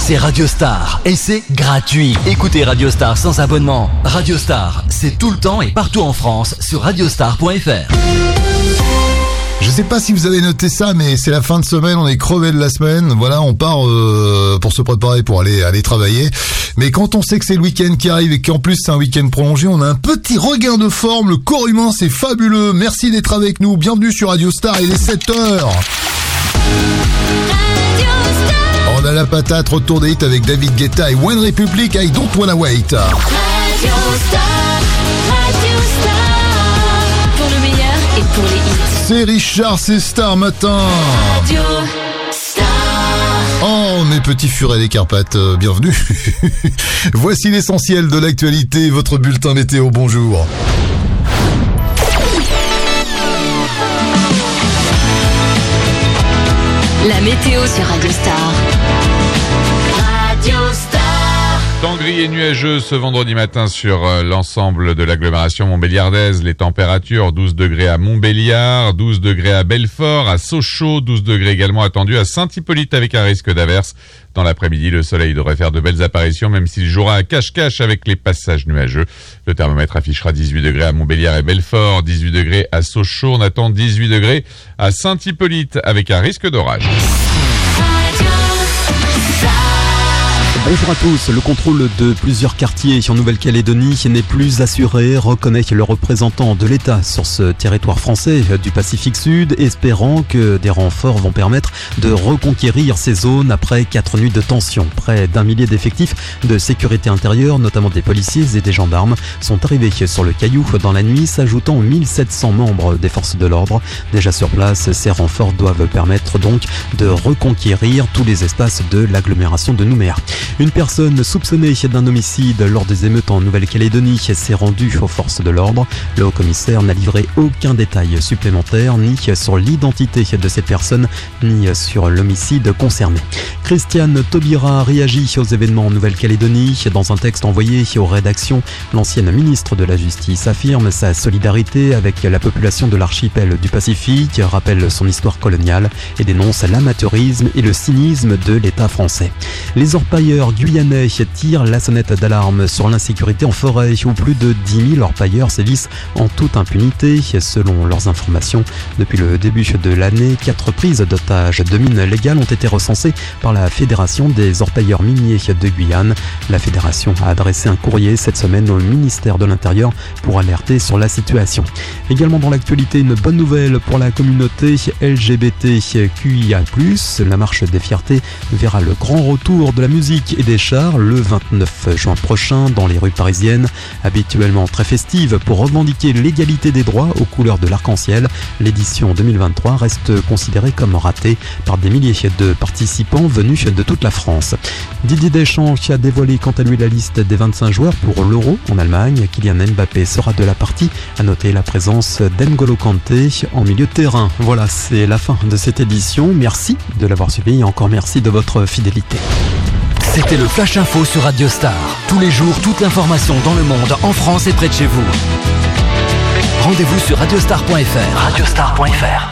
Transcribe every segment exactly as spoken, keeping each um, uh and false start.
c'est Radio Star et c'est gratuit. Écoutez Radio Star sans abonnement. Radio Star, c'est tout le temps et partout en France sur radiostar point f r. Je sais pas si vous avez noté ça, mais c'est la fin de semaine, on est crevé de la semaine. Voilà, on part euh, pour se préparer pour aller aller travailler. Mais quand on sait que c'est le week-end qui arrive et qu'en plus c'est un week-end prolongé, on a un petit regain de forme. Le corps humain, c'est fabuleux. Merci d'être avec nous. Bienvenue sur Radio Star. Il est sept heures. On a la patate, retour des hits avec David Guetta et One Republic. I Don't Wanna Wait. Radio Star, Radio Star, pour le meilleur et pour les hits. C'est Richard, c'est Star Matin. Radio Star. Oh, mes petits furets des Carpates, euh, bienvenue. Voici l'essentiel de l'actualité, votre bulletin météo, bonjour. La météo sur Radio Star. Radio Star. Temps gris et nuageux ce vendredi matin sur l'ensemble de l'agglomération montbéliardaise. Les températures, douze degrés à Montbéliard, douze degrés à Belfort, à Sochaux, douze degrés également attendus à Saint-Hippolyte avec un risque d'averse. Dans l'après-midi, le soleil devrait faire de belles apparitions, même s'il jouera à cache-cache avec les passages nuageux. Le thermomètre affichera dix-huit degrés à Montbéliard et Belfort, dix-huit degrés à Sochaux. On attend dix-huit degrés à Saint-Hippolyte avec un risque d'orage. Bonjour à tous. Le contrôle de plusieurs quartiers en Nouvelle-Calédonie n'est plus assuré, reconnaît le représentant de l'État sur ce territoire français du Pacifique Sud, espérant que des renforts vont permettre de reconquérir ces zones après quatre nuits de tension. Près d'un millier d'effectifs de sécurité intérieure, notamment des policiers et des gendarmes, sont arrivés sur le Caillou dans la nuit, s'ajoutant aux mille sept cents membres des forces de l'ordre. Déjà sur place, ces renforts doivent permettre donc de reconquérir tous les espaces de l'agglomération de Nouméa. Une personne soupçonnée d'un homicide lors des émeutes en Nouvelle-Calédonie s'est rendue aux forces de l'ordre. Le haut-commissaire n'a livré aucun détail supplémentaire, ni sur l'identité de cette personne, ni sur l'homicide concerné. Christiane Taubira réagit aux événements en Nouvelle-Calédonie. Dans un texte envoyé aux rédactions, l'ancienne ministre de la Justice affirme sa solidarité avec la population de l'archipel du Pacifique, rappelle son histoire coloniale et dénonce l'amateurisme et le cynisme de l'État français. Les orpailleurs guyanais tirent la sonnette d'alarme sur l'insécurité en forêt où plus de dix mille orpailleurs sévissent en toute impunité. Selon leurs informations, depuis le début de l'année, quatre prises d'otages de mines légales ont été recensées par la Fédération des orpailleurs miniers de Guyane. La fédération a adressé un courrier cette semaine au ministère de l'Intérieur pour alerter sur la situation. Également dans l'actualité, une bonne nouvelle pour la communauté L G B T Q I A plus. La marche des fiertés verra le grand retour de la musique et des chars le vingt-neuf juin prochain dans les rues parisiennes. Habituellement très festive pour revendiquer l'égalité des droits aux couleurs de l'arc-en-ciel, l'édition deux mille vingt-trois reste considérée comme ratée par des milliers de participants venus de toute la France. Didier Deschamps qui a dévoilé quant à lui la liste des vingt-cinq joueurs pour l'Euro en Allemagne. Kylian Mbappé sera de la partie. À noter la présence d'N'Golo Kanté en milieu de terrain. Voilà, c'est la fin de cette édition. Merci de l'avoir suivi et encore merci de votre fidélité. C'était le Flash Info sur Radio Star. Tous les jours, toute l'information dans le monde, en France et près de chez vous. Rendez-vous sur radiostar point f r. radiostar point f r.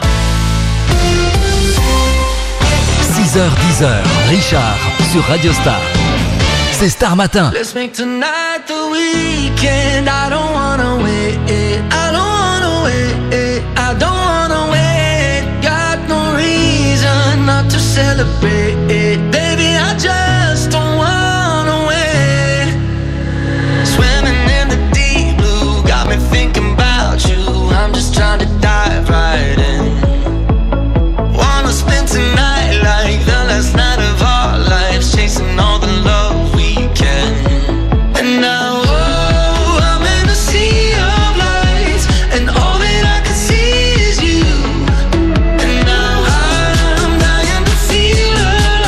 six heures dix, Richard sur Radio Star. C'est Star Matin. Let's make tonight the weekend. I don't wanna wait. I don't wanna wait. I don't wanna wait. Got no reason not to celebrate. Baby, I just don't wanna wait. Swimming in the deep blue got me thinking about you. I'm just trying to dive right in. Wanna spend tonight like the last night of our lives, chasing all the love we can. And now, oh, I'm in a sea of lights, and all that I can see is you. And now I'm dying to feel alive.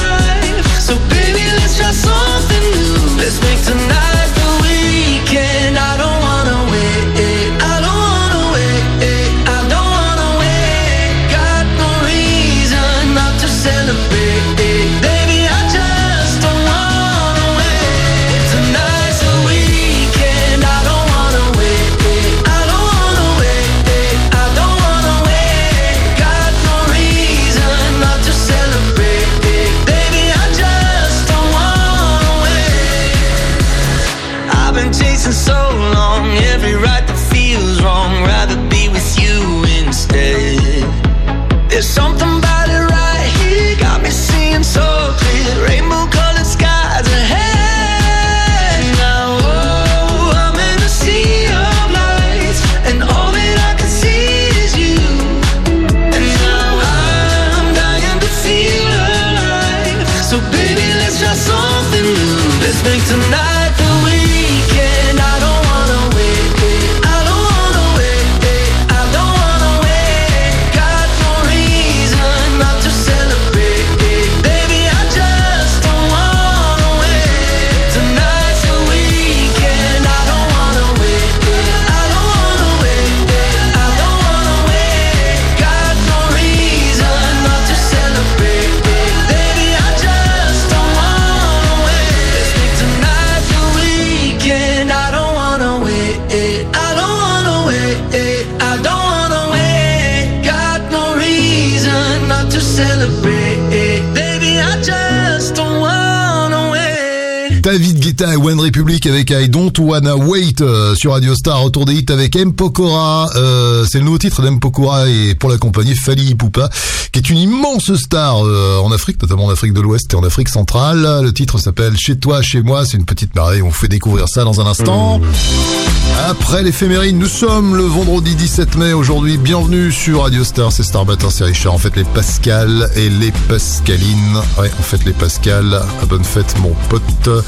to celebrate. Baby, I just don't wanna wait. David Guetta et One Republic avec I Don't Wanna Wait euh, sur Radio Star. Retour des hits avec M. Pokora. Euh, c'est le nouveau titre d'M. Pokora et pour l'accompagner Fally Ipupa, qui est une immense star euh, en Afrique, notamment en Afrique de l'Ouest et en Afrique centrale. Le titre s'appelle Chez toi, chez moi. C'est une petite merveille. On vous fait découvrir ça dans un instant. Mmh. Après l'éphéméride, nous sommes le vendredi dix-sept mai aujourd'hui. Bienvenue sur Radio Star, c'est Star Matin, c'est Richard. En fait, les Pascal et les Pascalines. Ouais, en fait, les Pascal. Bonne fête, mon pote.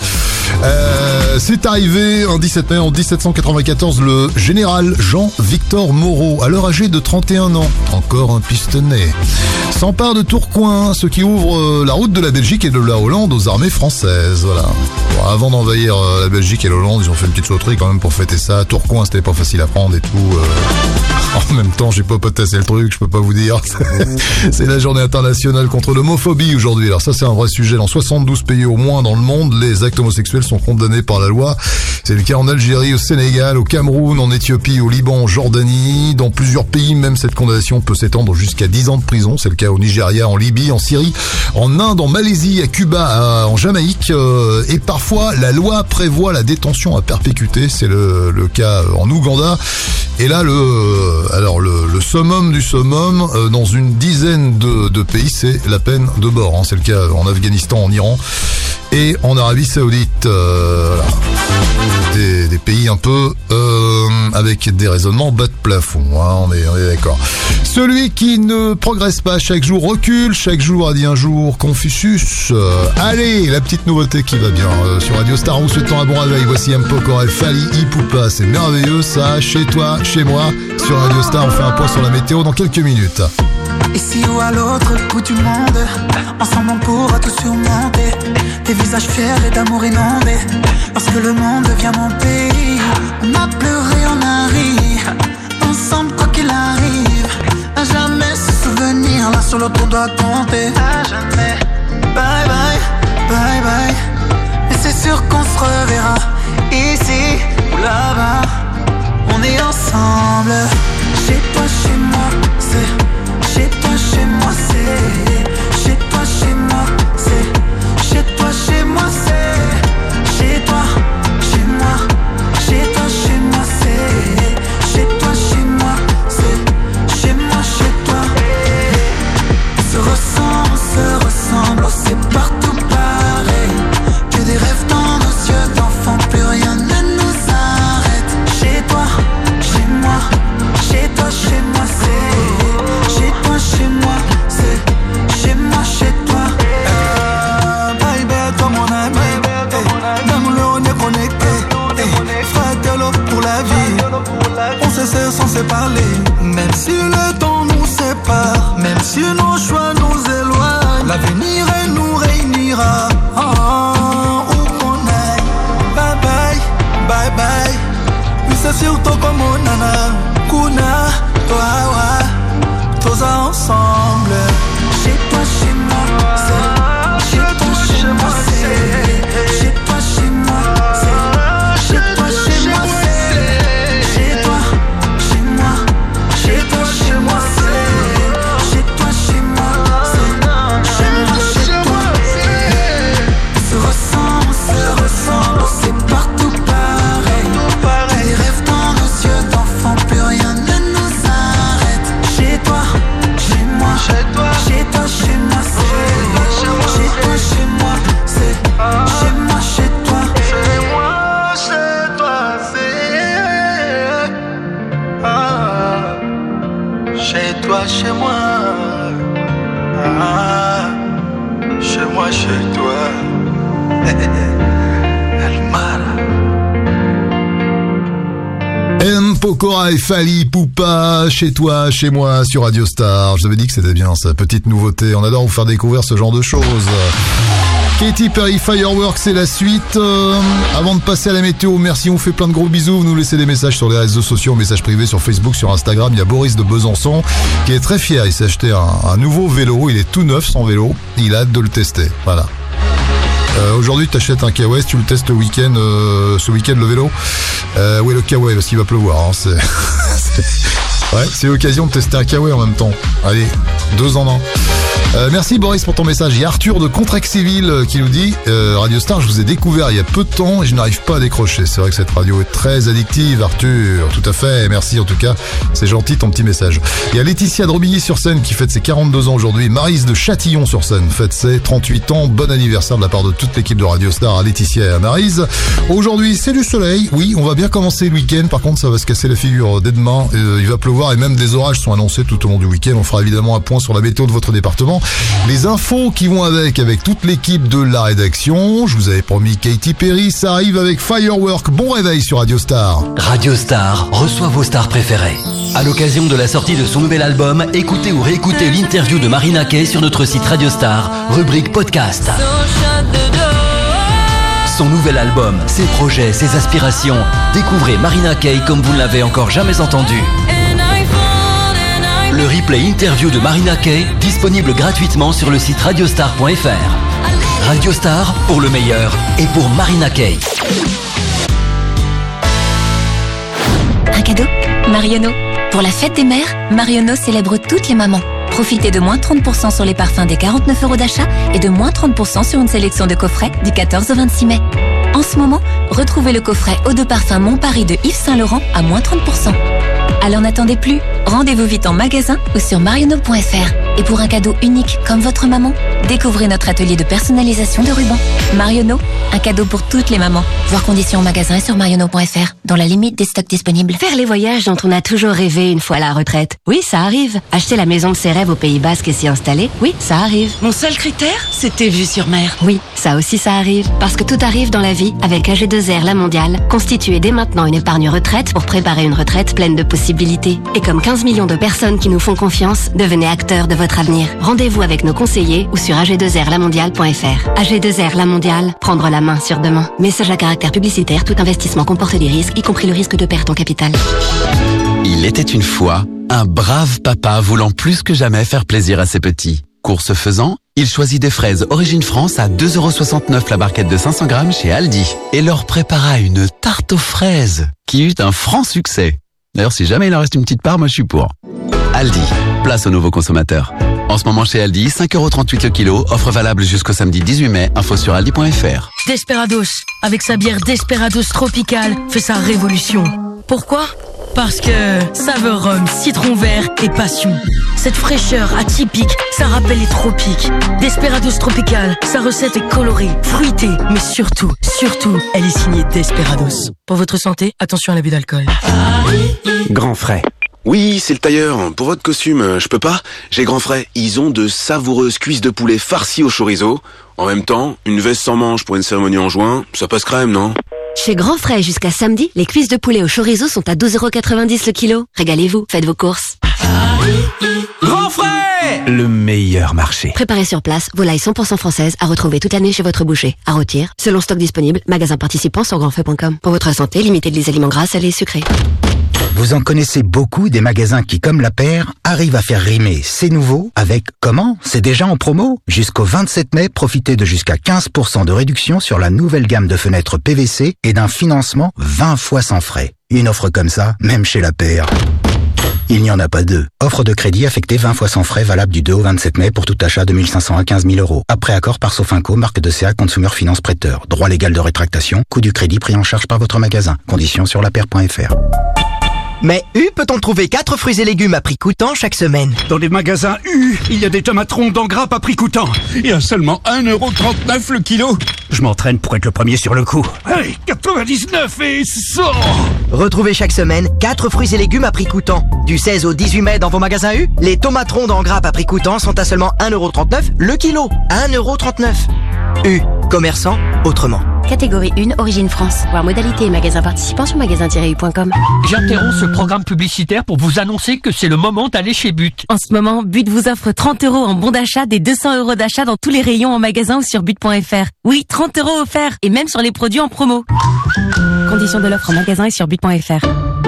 Euh, c'est arrivé un dix-sept mai en dix-sept cent quatre-vingt-quatorze, le général Jean-Victor Moreau, alors âgé de trente et un ans, encore un pistonnet, s'empare de Tourcoing, ce qui ouvre la route de la Belgique et de la Hollande aux armées françaises. Voilà. Bon, avant d'envahir la Belgique et la Hollande, ils ont fait une petite sauterie quand même pour fêter ça. Tourcoing, c'était pas facile à prendre et tout. Euh... En même temps, j'ai pas potassé le truc, je peux pas vous dire. C'est la journée internationale contre l'homophobie aujourd'hui. Alors ça, c'est un vrai sujet. Dans soixante-douze pays au moins dans le monde, les actes homosexuels sont condamnés par la loi. C'est le cas en Algérie, au Sénégal, au Cameroun, en Éthiopie, au Liban, en Jordanie. Dans plusieurs pays, même cette condamnation peut s'étendre jusqu'à dix ans de prison. C'est le cas au Nigeria, en Libye, en Syrie, en Inde, en Malaisie, à Cuba, à, en Jamaïque. Euh, et parfois, la loi prévoit la détention à perpétuité. C'est le, le cas en Ouganda. Et là, le, alors le, le summum du summum, euh, dans une dizaine de, de pays, c'est la peine de mort. Hein. C'est le cas en Afghanistan, en Iran et en Arabie Saoudite. Euh, voilà. Des, des pays un peu euh, avec des raisonnements bas de plafond. Hein. On est, on est d'accord. Celui qui ne progresse pas chaque jour recule, chaque jour a dit un jour Confucius. Euh, allez, la petite nouveauté qui va bien euh, sur Radio Star. Vous souhaitons un bon réveil. Voici M. Pokora et Fally Ipupa. C'est merveilleux ça. Chez toi, chez moi, sur Radio Star. On fait un point sur la météo dans quelques minutes. Ici ou à l'autre bout du monde, ensemble on pourra tout surmonter. Des visages fiers et d'amour inondés. Lorsque le monde devient mon pays, on a pleuré, on a ri. Ensemble quoi qu'il arrive, à jamais ce souvenir là sur l'autre on doit compter. À jamais. Bye bye, bye bye. Et c'est sûr qu'on se reverra ici ou là-bas. On est ensemble. Chez toi, chez moi, c'est chez toi, chez moi, c'est chez toi, chez moi, c'est chez toi, chez moi, c'est chez toi, chez moi, chez toi, chez moi, c'est chez toi, chez moi, c'est chez moi, chez toi. On se ressent, on se ressemble, oh, c'est partout pareil. Que des rêves dans nos yeux d'enfants, plus rien ne nous arrête. Chez toi, chez moi, chez toi, chez moi, c'est chez toi, chez moi, c'est chez moi, chez toi. Baby, comme on a mis, dans le on est connecté. Fratello pour la vie, on se sait sans se parler. Même si le temps nous sépare, même si nos choix nous éloignent, l'avenir nous réunira. Oh, où qu'on aille, bye bye, bye bye. Oui, c'est surtout comme on en a. Kuna, toi, ouais, tous ensemble. Chez toi, chez moi, c'est chez toi, chez moi, c'est chez toi, chez moi, c'est chez toi, chez moi, c'est chez toi, chez moi, chez toi, chez moi, c'est chez toi, chez moi, c'est chez moi, chez toi. On se ressent, on se ressemble, c'est partout pareil. Les rêves dans nos yeux d'enfants, plus rien ne nous arrête. Chez toi, chez moi, chez toi, chez toi, chez moi, c'est chez toi, chez moi, c'est chez moi, chez toi, chez moi, chez toi, c'est ah, chez toi, chez moi, ah, chez moi, chez toi. El Mara. M. Pokora et Fally Ipupa, chez toi, chez moi, sur Radio Star. Je vous avais dit que c'était bien, ça, petite nouveauté. On adore vous faire découvrir ce genre de choses. Katy Perry, Fireworks, c'est la suite. Euh, avant de passer à la météo, merci, on vous fait plein de gros bisous. Vous nous laissez des messages sur les réseaux sociaux, messages privés sur Facebook, sur Instagram. Il y a Boris de Besançon qui est très fier. Il s'est acheté un, un nouveau vélo. Il est tout neuf, son vélo. Il a hâte de le tester. Voilà. Euh, aujourd'hui, tu achètes un Kawaii, tu le testes le week-end, euh, ce week-end le vélo. Euh, oui, le Kawaii, parce qu'il va pleuvoir. Hein, c'est, c'est... Ouais, c'est l'occasion de tester un Kawaii en même temps. Allez, deux en un. Euh, merci Boris pour ton message. Il y a Arthur de Contrexéville qui nous dit euh, Radio Star, je vous ai découvert il y a peu de temps et je n'arrive pas à décrocher. C'est vrai que cette radio est très addictive, Arthur. Tout à fait. Merci en tout cas. C'est gentil ton petit message. Il y a Laetitia de Romilly-sur-Seine qui fête ses quarante-deux ans aujourd'hui. Maryse de Châtillon-sur-Seine fête ses trente-huit ans. Bon anniversaire de la part de toute l'équipe de Radio Star à Laetitia et à Maryse. Aujourd'hui, c'est du soleil. Oui, on va bien commencer le week-end. Par contre, ça va se casser la figure dès demain. Euh, il va pleuvoir et même des orages sont annoncés tout au long du week-end. On fera évidemment un point sur la météo de votre département. Les infos qui vont avec, avec toute l'équipe de la rédaction. Je vous avais promis Katy Perry, ça arrive avec Firework. Bon réveil sur Radio Star. Radio Star reçoit vos stars préférées. À l'occasion de la sortie de son nouvel album, écoutez ou réécoutez l'interview de Marina Kaye sur notre site Radio Star, rubrique podcast. Son nouvel album, ses projets, ses aspirations. Découvrez Marina Kaye comme vous ne l'avez encore jamais entendu. Le replay interview de Marina Kaye, disponible gratuitement sur le site radiostar point f r. Radio Star, pour le meilleur et pour Marina Kaye. Un cadeau Marionneau. Pour la fête des mères, Marionneau célèbre toutes les mamans. Profitez de moins trente pour cent sur les parfums des quarante-neuf euros d'achat et de moins trente pour cent sur une sélection de coffrets du quatorze au vingt-six mai. En ce moment, retrouvez le coffret Eau de parfum Mon Paris de Yves Saint Laurent à moins trente pour cent. Alors n'attendez plus, rendez-vous vite en magasin ou sur marionneau point f r. Et pour un cadeau unique comme votre maman, découvrez notre atelier de personnalisation de rubans. Marionneau, un cadeau pour toutes les mamans. Voir conditions en magasin et sur marionneau point f r, dans la limite des stocks disponibles. Faire les voyages dont on a toujours rêvé une fois à la retraite. Oui, ça arrive. Acheter la maison de ses rêves au Pays Basque et s'y installer. Oui, ça arrive. Mon seul critère, c'était vue sur mer. Oui, ça aussi ça arrive. Parce que tout arrive dans la vie avec A G deux R La Mondiale. Constituez dès maintenant une épargne retraite pour préparer une retraite pleine de possibilités. Et comme quinze millions de personnes qui nous font confiance, devenez acteurs de votre avenir. Rendez-vous avec nos conseillers ou sur a g deux r la mondiale point f r. A G deux R La Mondiale, prendre la main sur demain. Message à caractère publicitaire, tout investissement comporte des risques, y compris le risque de perte en capital. Il était une fois un brave papa voulant plus que jamais faire plaisir à ses petits. Course faisant, il choisit des fraises Origine France à deux euros soixante-neuf la barquette de cinq cents grammes chez Aldi et leur prépara une tarte aux fraises qui eut un franc succès. D'ailleurs, si jamais il en reste une petite part, moi je suis pour. Aldi, place aux nouveaux consommateurs. En ce moment chez Aldi, cinq euros trente-huit le kilo, offre valable jusqu'au samedi dix-huit mai, info sur aldi point f r. Desperados, avec sa bière Desperados tropicale, fait sa révolution. Pourquoi ? Parce que saveur rhum, citron vert et passion. Cette fraîcheur atypique, ça rappelle les tropiques. Desperados Tropical, sa recette est colorée, fruitée, mais surtout, surtout, elle est signée Desperados. Pour votre santé, attention à l'abus d'alcool. Grand frais. Oui, c'est le tailleur. Pour votre costume, je peux pas. J'ai Grand Frais. Ils ont de savoureuses cuisses de poulet farcies au chorizo. En même temps, une veste sans manches pour une cérémonie en juin, ça passe crème, non ? Chez Grand Frais jusqu'à samedi, les cuisses de poulet au chorizo sont à douze euros quatre-vingt-dix le kilo. Régalez-vous, faites vos courses. Grand Frais, le meilleur marché. Préparez sur place, volaille cent pour cent française à retrouver toute l'année chez votre boucher. À rôtir, selon stock disponible, magasin participant sur grand frais point com. Pour votre santé, limitez les aliments gras, salés et sucrés. Vous en connaissez beaucoup des magasins qui, comme la paire, arrivent à faire rimer c'est nouveau avec comment ? C'est déjà en promo ? Jusqu'au vingt-sept mai, profitez de jusqu'à quinze pour cent de réduction sur la nouvelle gamme de fenêtres P V C et d'un financement vingt fois sans frais. Une offre comme ça, même chez la paire, il n'y en a pas deux. Offre de crédit affectée vingt fois sans frais valable du deux au vingt-sept mai pour tout achat de mille cinq cents à quinze mille euros. Après accord par Sofinco, marque de C A Consumer Finance Prêteur. Droit légal de rétractation, coût du crédit pris en charge par votre magasin. Conditions sur la paire point f r. Mais U peut-on trouver quatre fruits et légumes à prix coûtant chaque semaine? Dans les magasins U, il y a des tomates rondes en grappe à prix coûtant. Et à seulement un euro trente-neuf le kilo. Je m'entraîne pour être le premier sur le coup. Allez, quatre-vingt-dix-neuf et cent. Retrouvez chaque semaine quatre fruits et légumes à prix coûtant. Du seize au dix-huit mai dans vos magasins U, les tomates rondes en grappe à prix coûtant sont à seulement un euro trente-neuf le kilo. un euro trente-neuf. U, commerçant autrement. Catégorie un, Origine France. Voir modalité et magasins participants sur magasin tiret u point com. J'interromps ce programme publicitaire pour vous annoncer que c'est le moment d'aller chez But. En ce moment, But vous offre trente euros en bon d'achat, des deux cents euros d'achat dans tous les rayons en magasin ou sur but point f r. Oui, trente euros offerts et même sur les produits en promo. Conditions de l'offre en magasin et sur but point f r.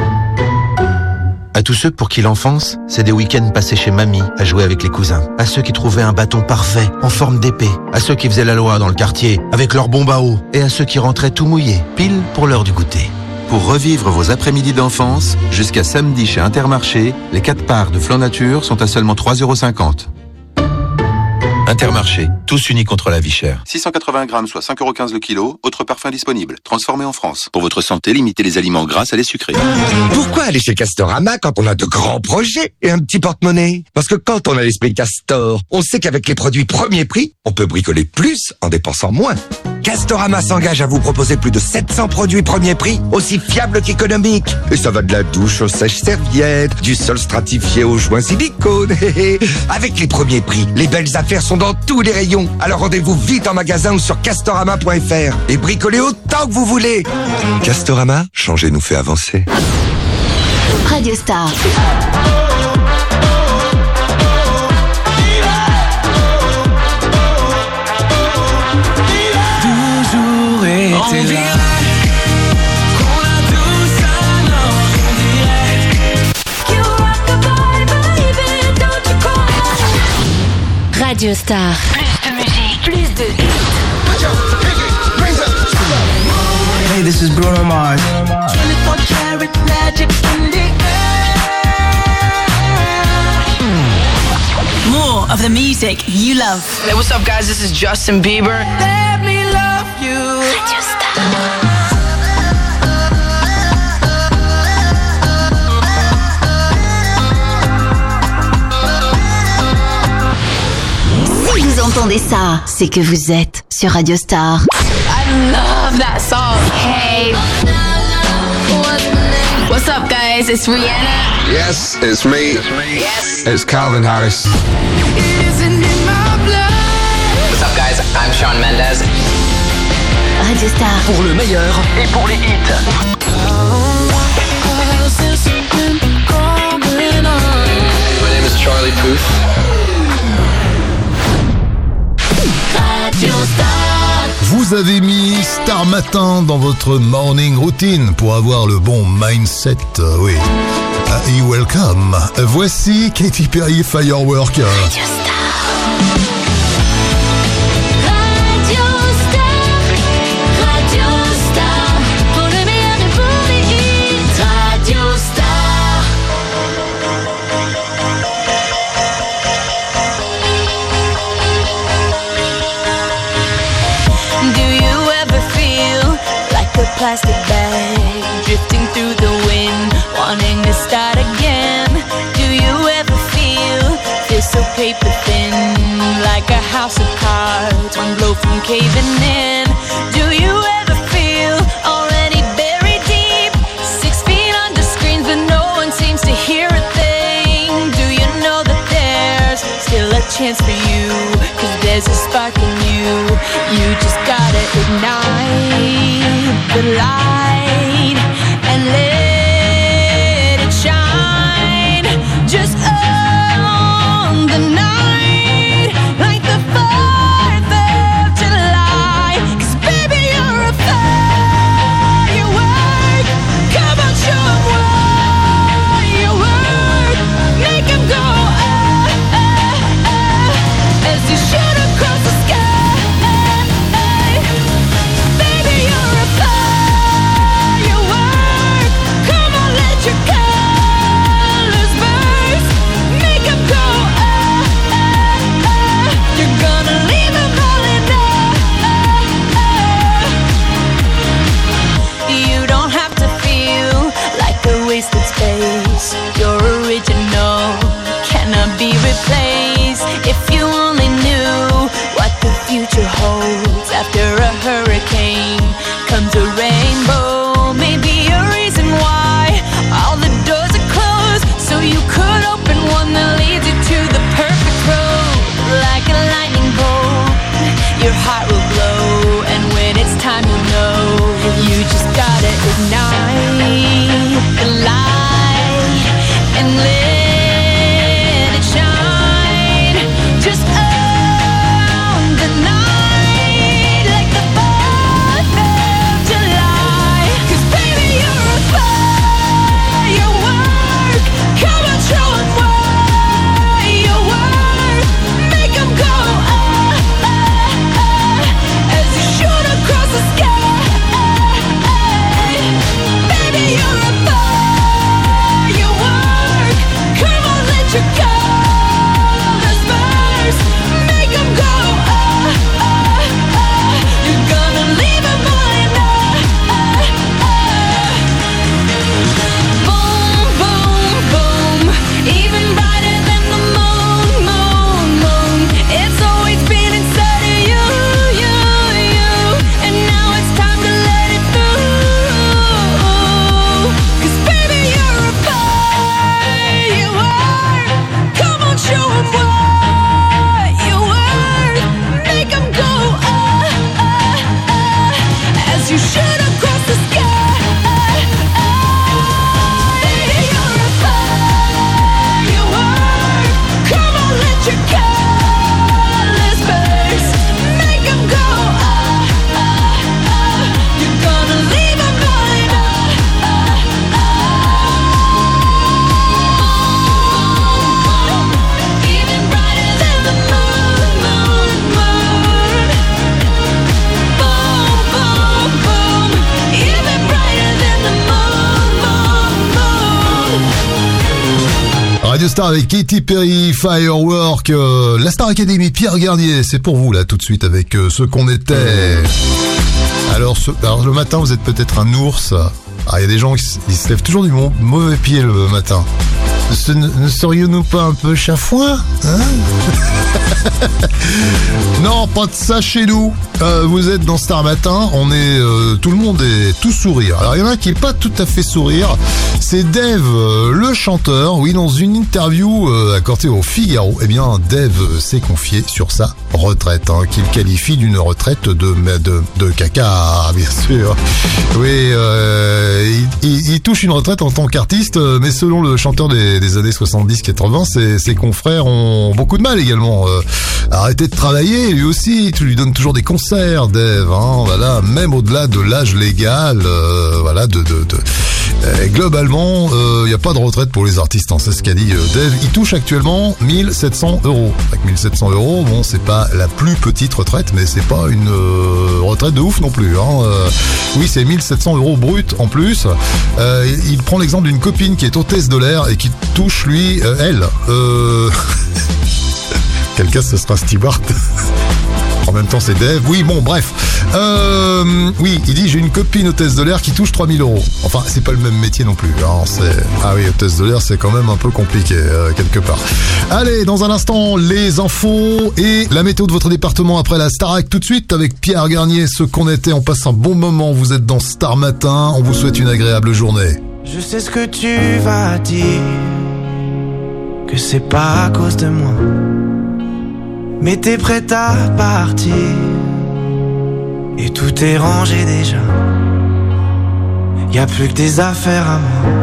À tous ceux pour qui l'enfance, c'est des week-ends passés chez mamie à jouer avec les cousins. À ceux qui trouvaient un bâton parfait, en forme d'épée. À ceux qui faisaient la loi dans le quartier, avec leur bombe à eau. Et à ceux qui rentraient tout mouillés, pile pour l'heure du goûter. Pour revivre vos après-midi d'enfance, jusqu'à samedi chez Intermarché, les quatre parts de Flan Nature sont à seulement trois euros cinquante. Intermarché, tous unis contre la vie chère. six cent quatre-vingts grammes, soit cinq euros quinze le kilo. Autre parfum disponible. Transformé en France. Pour votre santé, limitez les aliments gras à les sucrés. Pourquoi aller chez Castorama quand on a de grands projets et un petit porte-monnaie? Parce que quand on a l'esprit Castor, on sait qu'avec les produits premier prix, on peut bricoler plus en dépensant moins. Castorama s'engage à vous proposer plus de sept cents produits premier prix, aussi fiables qu'économiques. Et ça va de la douche aux sèches-serviettes, du sol stratifié aux joints silicone. Avec les premiers prix, les belles affaires sont dans tous les rayons. Alors rendez-vous vite en magasin ou sur castorama point f r et bricolez autant que vous voulez. Castorama, changer nous fait avancer. Radio Star. Toujours été là. Radio Star. Plus de musique, plus de hits. Hey, this is Bruno Mars. twenty-four karat magic in the air. More of the music you love. Hey, what's up, guys? This is Justin Bieber. Let me love you. Radio Star. Si vous entendez ça, c'est que vous êtes sur Radio Star. I love that song. Hey. What's up, guys? It's Rihanna. Yes, it's me. Yes. It's Calvin Harris. What's up, guys? I'm Shawn Mendes. Radio Star. Pour le meilleur et pour les hits. My name is Charlie Puth. Radio Star. Vous avez mis Star Matin dans votre morning routine pour avoir le bon mindset, euh, oui. Uh, you welcome. Voici Katy Perry Firework. Radio Star. Radio Star. Radio Star. Pour le meilleur et pour les hits. Radio Star. Do you ever feel like a plastic bag drifting through the wind, wanting to start again? Do you ever feel this so paper thin, like a house of cards, one blow from caving in? Do you ever feel already buried deep, six feet under screens but no one seems to hear a thing? Do you know that there's still a chance for you, 'cause there's a spark in you? You just gotta ignite the light and let it shine. Just own the night like the fourth of July. 'Cause baby, you're a firework. Come on, show 'em what you work. Make 'em go ah, ah, ah, as you shoot across the sky. Baby, you're a firework. Star avec Katy Perry, Firework, euh, la Star Academy, Pierre Garnier, c'est pour vous là tout de suite avec euh, ce qu'on était. Alors, ce, alors le matin vous êtes peut-être un ours. Ah, il y a des gens qui ils se lèvent toujours du bon, mauvais pied le matin. Ce, ne, ne serions-nous pas un peu chafouins, hein? Non, pas de ça chez nous. Euh, vous êtes dans Star Matin, on est euh, tout le monde est tout sourire. Alors il y en a un qui est pas tout à fait sourire, c'est Dave, euh, le chanteur. Oui, dans une interview euh, accordée au Figaro, eh bien Dave s'est confié sur sa retraite, hein, qu'il qualifie d'une retraite de de, de caca, bien sûr. Oui, euh, il, il, il touche une retraite en tant qu'artiste, mais selon le chanteur des, des années soixante-dix quatre-vingts, ses, ses confrères ont beaucoup de mal également. Euh, arrêter de travailler, lui aussi, tu lui donnes toujours des concerts, Dave, hein, voilà, même au-delà de l'âge légal, euh, voilà, de, de, de euh, globalement, il euh, n'y a pas de retraite pour les artistes, hein, c'est ce qu'a dit euh, Dave. Il touche actuellement mille sept cents euros. Avec mille sept cents euros, bon, c'est pas la plus petite retraite, mais c'est pas une euh, retraite de ouf non plus, hein. Euh, oui, c'est mille sept cents euros brut en plus. Euh, il prend l'exemple d'une copine qui est hôtesse de l'air et qui touche, lui, euh, elle, euh... quel cas ce sera Stewart. En même temps, c'est Dave. Oui, bon, bref. Euh, oui, il dit, j'ai une copine hôtesse de l'air qui touche trois mille euros. Enfin, c'est pas le même métier non plus. Hein, c'est... Ah oui, hôtesse de l'air, c'est quand même un peu compliqué, euh, quelque part. Allez, dans un instant, les infos et la météo de votre département après la Starac. Tout de suite, avec Pierre Garnier, ce qu'on était. On passe un bon moment. Vous êtes dans Star Matin. On vous souhaite une agréable journée. Je sais ce que tu vas dire, que c'est pas à cause de moi. Mais t'es prête à partir et tout est rangé déjà. Y'a plus que des affaires à moi.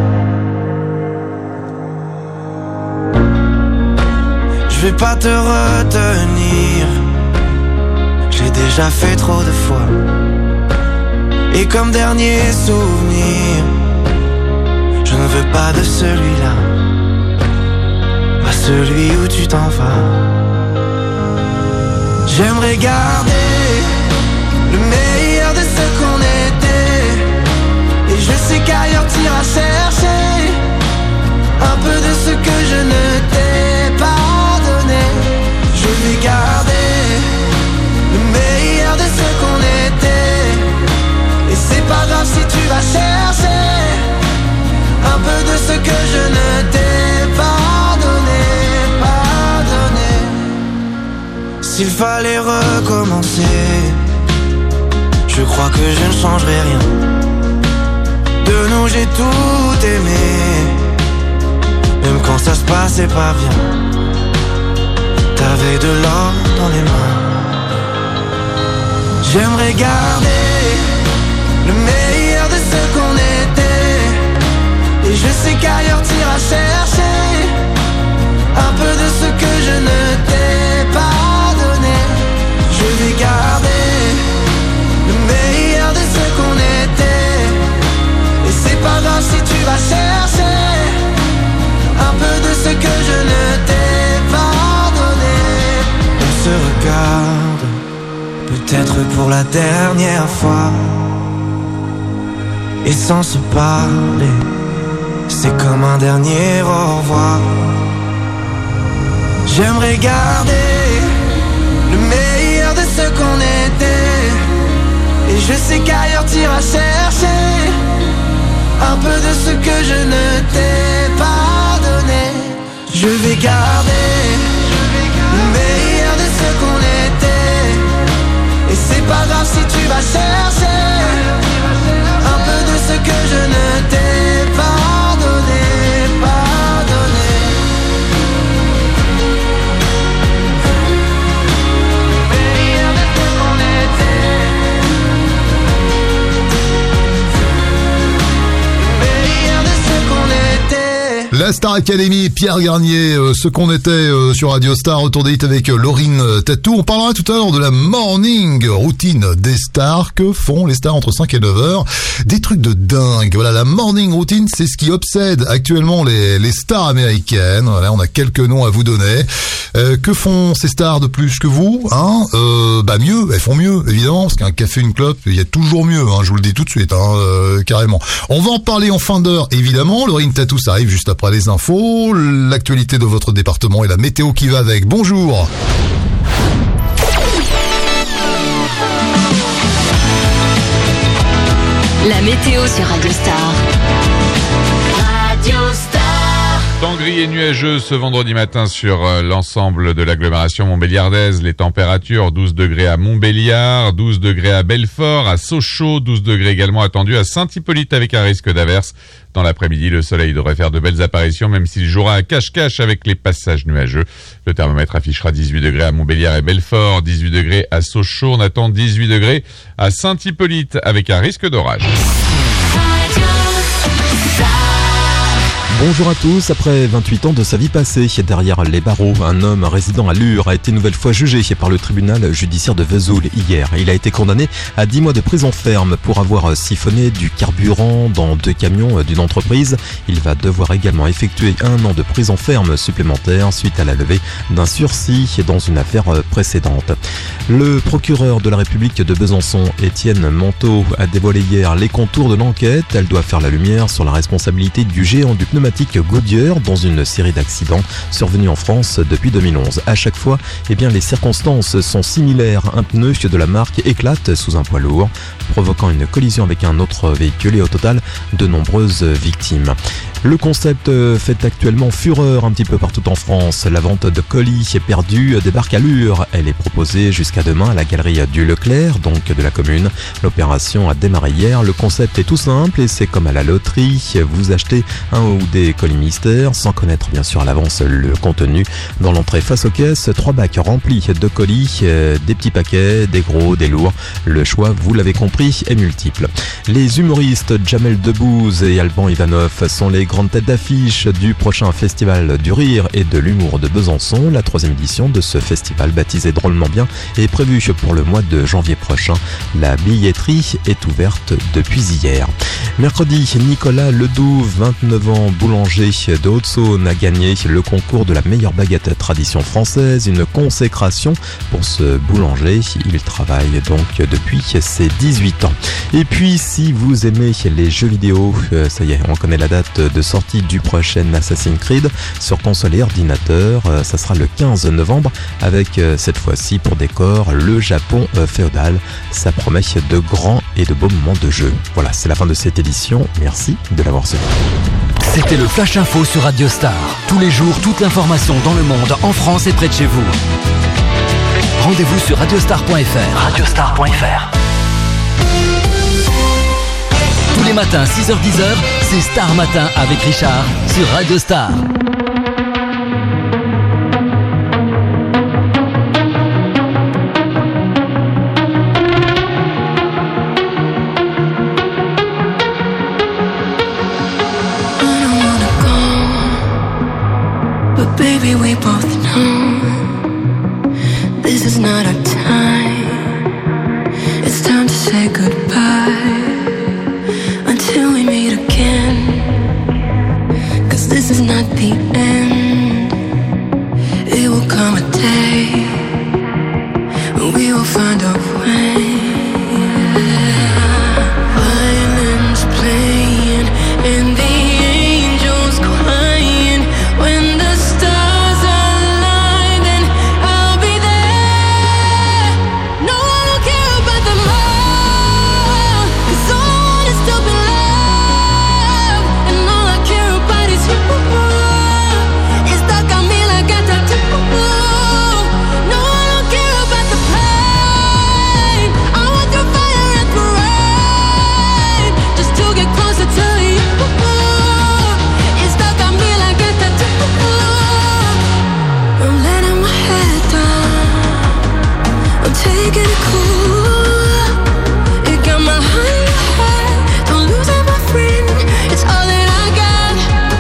Je vais pas te retenir, j'ai déjà fait trop de fois. Et comme dernier souvenir, je ne veux pas de celui-là, pas celui où tu t'en vas. J'aimerais garder le meilleur de ce qu'on était. Et je sais qu'ailleurs t'iras chercher un peu de ce que je ne t'ai pas donné. Je vais garder le meilleur de ce qu'on était. Et c'est pas grave si tu vas chercher un peu de ce que je ne t'ai pas donné, pas donné. S'il fallait recommencer, je crois que je ne changerai rien. De nous j'ai tout aimé, même quand ça se passait pas bien. T'avais de l'or dans les mains. J'aimerais garder le meilleur de ce qu'on était. Et je sais qu'ailleurs t'iras chercher un peu de ce que je ne t'ai pas donné. Je vais garder le meilleur de ce qu'on était. Et c'est pas grave si tu vas chercher un peu de ce que je ne t'ai pas donné. On se regarde, peut-être pour la dernière fois. Et sans se parler, c'est comme un dernier au revoir. J'aimerais garder le meilleur de ce qu'on était. Et je sais qu'ailleurs t'iras chercher un peu de ce que je ne t'ai pas donné. Je vais garder le meilleur de ce qu'on était. Et c'est pas grave si tu vas chercher un peu de ce que je ne t'ai pas donné, pas donné. La Star Academy, Pierre Garnier, euh, ce qu'on était euh, sur Radio Star, autour des hits avec euh, Laurine Tatou. On parlera tout à l'heure de la morning routine des stars. Que font les stars entre cinq et neuf heures? Des trucs de dingue. Voilà, la morning routine, c'est ce qui obsède actuellement les, les stars américaines. Voilà, on a quelques noms à vous donner. Euh, que font ces stars de plus que vous, hein? euh, Bah mieux, elles font mieux, évidemment, parce qu'un café, une clope, il y a toujours mieux, hein, je vous le dis tout de suite, hein, euh, carrément. On va en parler en fin d'heure, évidemment. Laurine Tatou, ça arrive juste après les les infos, l'actualité de votre département et la météo qui va avec. Bonjour. La météo sur Radio Star. Radio Star. Temps gris et nuageux ce vendredi matin sur euh, l'ensemble de l'agglomération montbéliardaise. Les températures, douze degrés à Montbéliard, douze degrés à Belfort, à Sochaux, douze degrés également attendus à Saint-Hippolyte avec un risque d'averse. Dans l'après-midi, le soleil devrait faire de belles apparitions, même s'il jouera à cache-cache avec les passages nuageux. Le thermomètre affichera dix-huit degrés à Montbéliard et Belfort, dix-huit degrés à Sochaux. On attend dix-huit degrés à Saint-Hippolyte avec un risque d'orage. Bonjour à tous, après vingt-huit ans de sa vie passée derrière les barreaux, un homme résident à Lure a été une nouvelle fois jugé par le tribunal judiciaire de Vesoul hier. Il a été condamné à dix mois de prison ferme pour avoir siphonné du carburant dans deux camions d'une entreprise. Il va devoir également effectuer un an de prison ferme supplémentaire suite à la levée d'un sursis dans une affaire précédente. Le procureur de la République de Besançon, Étienne Manteau, a dévoilé hier les contours de l'enquête. Elle doit faire la lumière sur la responsabilité du géant du pneumatique Goodyear dans une série d'accidents survenus en France depuis deux mille onze. À chaque fois, eh bien, les circonstances sont similaires. Un pneu de la marque éclate sous un poids lourd, provoquant une collision avec un autre véhicule et au total de nombreuses victimes. Le concept fait actuellement fureur un petit peu partout en France. La vente de colis perdus débarque à Lure. Elle est proposée jusqu'à demain à la galerie du Leclerc, donc de la commune. L'opération a démarré hier. Le concept est tout simple et c'est comme à la loterie. Vous achetez un ou des colis mystères sans connaître bien sûr à l'avance le contenu. Dans l'entrée face aux caisses, trois bacs remplis de colis, des petits paquets, des gros, des lourds. Le choix, vous l'avez compris, est multiple. Les humoristes Jamel Debbouze et Alban Ivanov sont les grande tête d'affiche du prochain festival du rire et de l'humour de Besançon. La troisième édition de ce festival, baptisé drôlement bien, est prévue pour le mois de janvier prochain. La billetterie est ouverte depuis hier. Mercredi, Nicolas Ledoux, vingt-neuf ans, boulanger de Haute-Saône, a gagné le concours de la meilleure baguette tradition française. Une consécration pour ce boulanger. Il travaille donc depuis ses dix-huit ans. Et puis, si vous aimez les jeux vidéo, euh, ça y est, on connaît la date de sortie du prochain Assassin's Creed sur console et ordinateur. Euh, ça sera le quinze novembre avec euh, cette fois-ci pour décor le Japon euh, féodal. Ça promet de grands et de beaux moments de jeu. Voilà, c'est la fin de cette édition. Merci de l'avoir suivi. C'était le Flash Info sur Radio Star. Tous les jours, toute l'information dans le monde, en France et près de chez vous. Rendez-vous sur radiostar point f r. radiostar point f r. Tous les matins, six heures dix, c'est Star Matin avec Richard sur Radio Star. But baby, we both know this is not our time. It's time to say goodbye until we meet again. 'Cause this is not the end. It will come a day when we will find a way. Violins playing and the angels crying. When the stars align, then I'll be there. No, I don't care about the more, 'cause all I want is to be loved. And all I care about is you. It's stuck on me like a tattoo. No, I don't care about the pain. I want the fire and the rain, just to get closer to you. It's stuck on me like a tattoo. I'm letting my head down. I'm taking it cool. It got my heart in your head. Don't lose it, my friend. It's all that I got.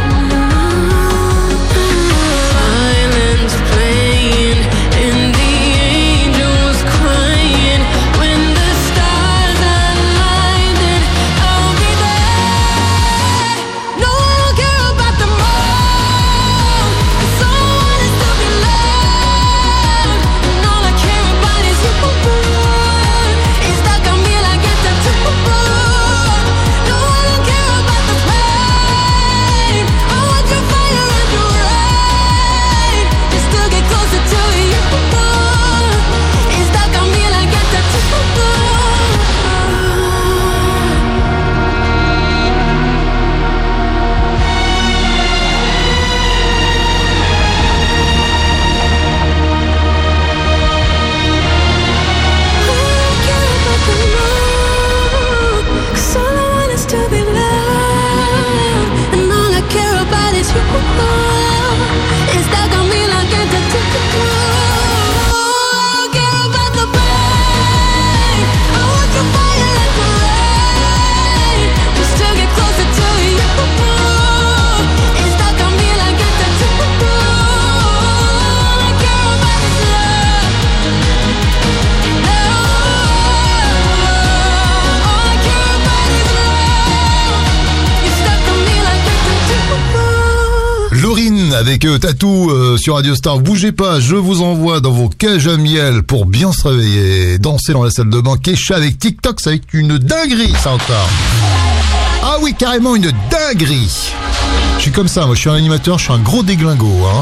Violins playing and the angels crying. When the stars align, then I'll be there. No, I don't care about the more, 'cause all I want is to be loved. And all I care about is you. avec euh, Tatou euh, sur Radio Star. Bougez pas, je vous envoie dans vos cages à miel pour bien se réveiller, danser dans la salle de bain. Kesha avec TikTok, c'est avec une dinguerie, ça encore. Ah oui, carrément une dinguerie. Je suis comme ça, moi je suis un animateur, je suis un gros déglingo, hein.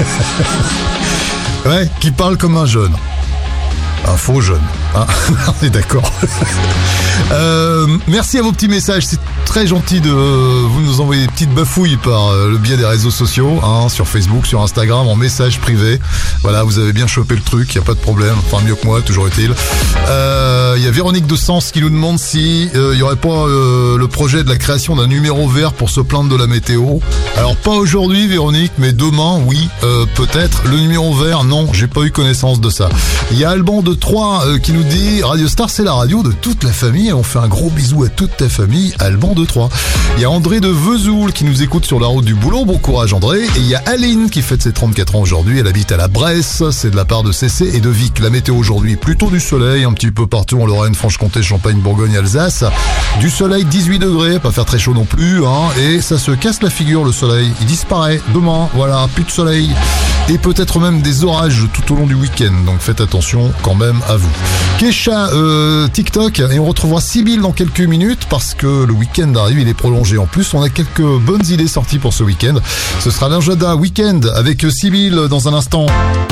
Ouais, qui parle comme un jeune. Un faux jeune, hein. On est d'accord. euh, merci à vos petits messages, c'est très gentil de euh, vous nous envoyer des petites bafouilles par euh, le biais des réseaux sociaux, hein, sur Facebook, sur Instagram, en message privé. Voilà, vous avez bien chopé le truc, y a pas de problème. Enfin, mieux que moi, toujours est-il. Il euh, y a Véronique de Sens qui nous demande si il euh, y aurait pas euh, le projet de la création d'un numéro vert pour se plaindre de la météo. Alors pas aujourd'hui, Véronique, mais demain, oui, euh, peut-être. Le numéro vert, non, j'ai pas eu connaissance de ça. Il y a Alban de trois euh, qui nous dit Radio Star, c'est la radio de toute la famille. On fait un gros bisou à toute ta famille, Alban de trois. Il y a André de Vesoul qui nous écoute sur la route du boulot. Bon courage, André. Et il y a Aline qui fête ses trente-quatre ans aujourd'hui. Elle habite à la Bresse. C'est de la part de C C et de Vic. La météo aujourd'hui, plutôt du soleil, un petit peu partout en Lorraine, Franche-Comté, Champagne, Bourgogne, Alsace. Du soleil, dix-huit degrés, pas faire très chaud non plus, hein. Et ça se casse la figure, le soleil. Il disparaît demain. Voilà, plus de soleil. Et peut-être même des orages tout au long du week-end. Donc faites attention quand même à vous. Kesha, euh, TikTok, et on retrouvera Sybille dans quelques minutes parce que le week-end arrive, il est prolongé. En plus, on a quelques bonnes idées sorties pour ce week-end. Ce sera l'Injada Week-end avec Sybille dans un instant.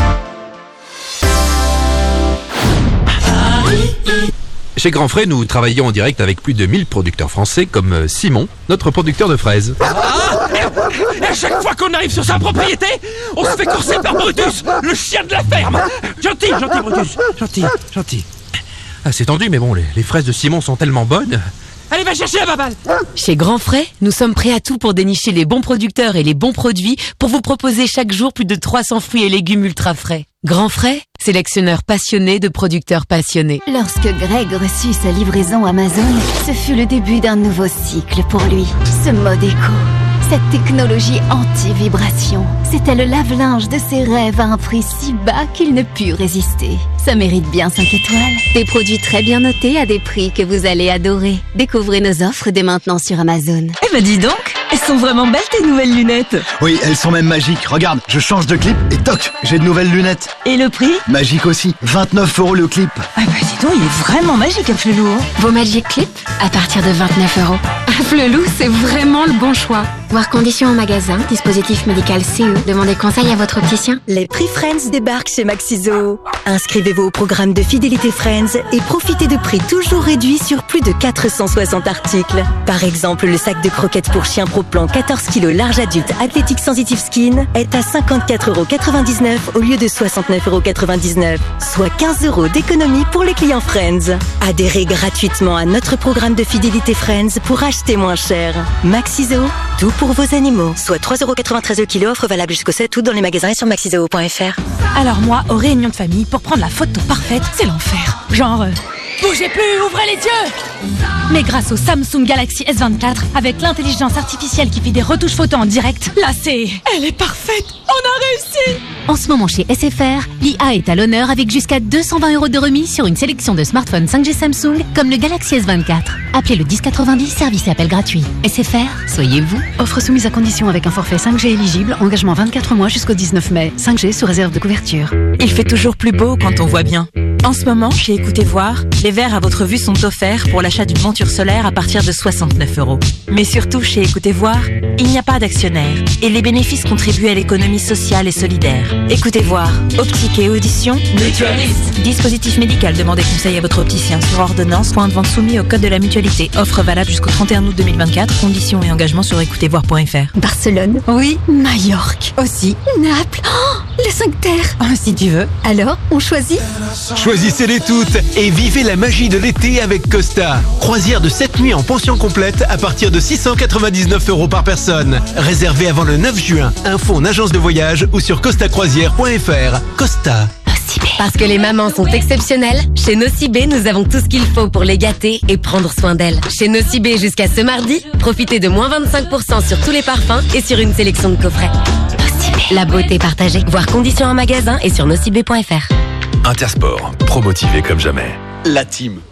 Chez Grand Frais, nous travaillons en direct avec plus de mille producteurs français comme Simon, notre producteur de fraises. Ah, et à chaque fois qu'on arrive sur sa propriété, on se fait courser par Brutus, le chien de la ferme. Gentil, gentil Brutus, gentil, gentil. Ah, c'est tendu, mais bon, les, les fraises de Simon sont tellement bonnes. Allez, va chercher la baballe. Chez Grand Frais, nous sommes prêts à tout pour dénicher les bons producteurs et les bons produits pour vous proposer chaque jour plus de trois cents fruits et légumes ultra frais. Grand Frais, sélectionneur passionné de producteurs passionnés. Lorsque Greg reçut sa livraison Amazon, ce fut le début d'un nouveau cycle pour lui. Ce mode éco, cette technologie anti-vibration, c'était le lave-linge de ses rêves à un prix si bas qu'il ne put résister. Ça mérite bien cinq étoiles. Des produits très bien notés à des prix que vous allez adorer. Découvrez nos offres dès maintenant sur Amazon. Eh ben dis donc, elles sont vraiment belles tes nouvelles lunettes. Oui, elles sont même magiques. Regarde, je change de clip et toc, j'ai de nouvelles lunettes. Et le prix? Magique aussi, vingt-neuf euros le clip. Ah bah dis donc, il est vraiment magique un Flelou. Hein. Vos Magic Clips à partir de vingt-neuf euros. Un Flelou, c'est vraiment le bon choix. Voir conditions en magasin, dispositif médical C E. Demandez conseil à votre opticien. Les prix Friends débarquent chez Maxiso. Inscrivez-vous au programme de fidélité Friends et profitez de prix toujours réduits sur plus de quatre cent soixante articles. Par exemple, le sac de croquettes pour chien Pro Plan quatorze kilos large adulte Athletic Sensitive Skin est à cinquante-quatre euros quatre-vingt-dix-neuf au lieu de soixante-neuf euros quatre-vingt-dix-neuf, soit quinze euros d'économie pour les clients Friends. Adhérez gratuitement à notre programme de fidélité Friends pour acheter moins cher. Maxiso, tout pour vos animaux. Soit trois euros quatre-vingt-treize le kilo, offre valable jusqu'au sept août dans les magasins et sur maxiseo point f r. Alors moi, aux réunions de famille, pour prendre la photo parfaite, c'est l'enfer. Genre, euh, bougez plus, ouvrez les yeux. Mais grâce au Samsung Galaxy S vingt-quatre, avec l'intelligence artificielle qui fait des retouches photos en direct, là c'est... Elle est parfaite. On a réussi. En ce moment chez S F R, l'I A est à l'honneur avec jusqu'à deux cent vingt euros de remise sur une sélection de smartphones cinq G Samsung comme le Galaxy S vingt-quatre. Appelez le dix quatre-vingt-dix, service et appel gratuit. S F R, soyez vous. Offre soumise à condition avec un forfait cinq G éligible, engagement vingt-quatre mois jusqu'au dix-neuf mai. cinq G sous réserve de couverture. Il fait toujours plus beau quand on voit bien. En ce moment, chez Écoutez Voir, les verres à votre vue sont offerts pour l'achat d'une monture solaire à partir de soixante-neuf euros. Mais surtout, chez Écoutez Voir, il n'y a pas d'actionnaire et les bénéfices contribuent à l'économie sociale et solidaire. Écoutez Voir, optique et audition, mutualiste. Dispositif médical, demandez conseil à votre opticien sur ordonnance, point de vente soumis au code de la mutualité. Offre valable jusqu'au trente et un août deux mille vingt-quatre. Conditions et engagements sur écoutez voir point f r. Barcelone. Oui. Majorque. Aussi. Naples. Oh, les cinq terres. Oh, si tu veux. Alors, on choisit? Choisissez-les toutes et vivez la magie de l'été avec Costa. Croisière de sept nuits en pension complète à partir de six cent quatre-vingt-dix-neuf euros par personne. Réservé avant le neuf juin. Info en agence de voyage ou sur costa croisière point f r. Costa. Parce que les mamans sont exceptionnelles, chez Nocibé, nous avons tout ce qu'il faut pour les gâter et prendre soin d'elles. Chez Nocibé, jusqu'à ce mardi, profitez de moins vingt-cinq pour cent sur tous les parfums et sur une sélection de coffrets. Nocibé. La beauté partagée. Voir conditions en magasin et sur nocibé point f r. Intersport, promotivé comme jamais. La team.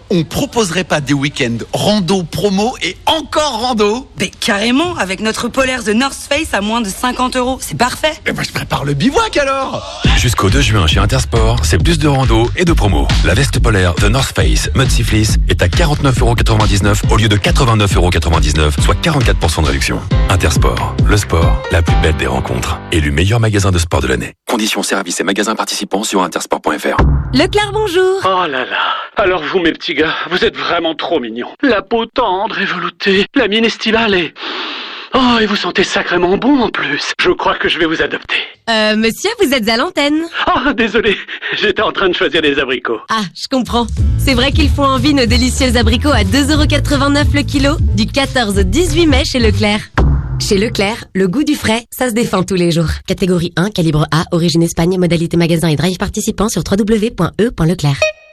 on proposerait pas des week-ends rando, promo et encore rando? Mais carrément, avec notre polaire The North Face à moins de cinquante euros, c'est parfait. Eh ben je prépare le bivouac alors. Jusqu'au deux juin chez Intersport, c'est plus de rando et de promo. La veste polaire The North Face Mud Sea Fleece est à quarante-neuf euros quatre-vingt-dix-neuf au lieu de quatre-vingt-neuf euros quatre-vingt-dix-neuf, soit quarante-quatre pour cent de réduction. Intersport, le sport, la plus belle des rencontres. Élu meilleur magasin de sport de l'année. Conditions, services et magasins participants sur intersport point f r. Leclerc, bonjour. Oh là là. Alors vous, mes petits gars, vous êtes vraiment trop mignons. La peau tendre et veloutée, la mine estivale et... Oh, et vous sentez sacrément bon en plus. Je crois que je vais vous adopter. Euh, monsieur, vous êtes à l'antenne. Oh, désolé, j'étais en train de choisir des abricots. Ah, je comprends. C'est vrai qu'ils font envie nos délicieux abricots à deux euros quatre-vingt-neuf le kilo, du quatorze au dix-huit mai chez Leclerc. Chez Leclerc, le goût du frais, ça se défend tous les jours. Catégorie un, calibre A, origine Espagne, modalité magasin et drive participant sur w w w point e point leclerc.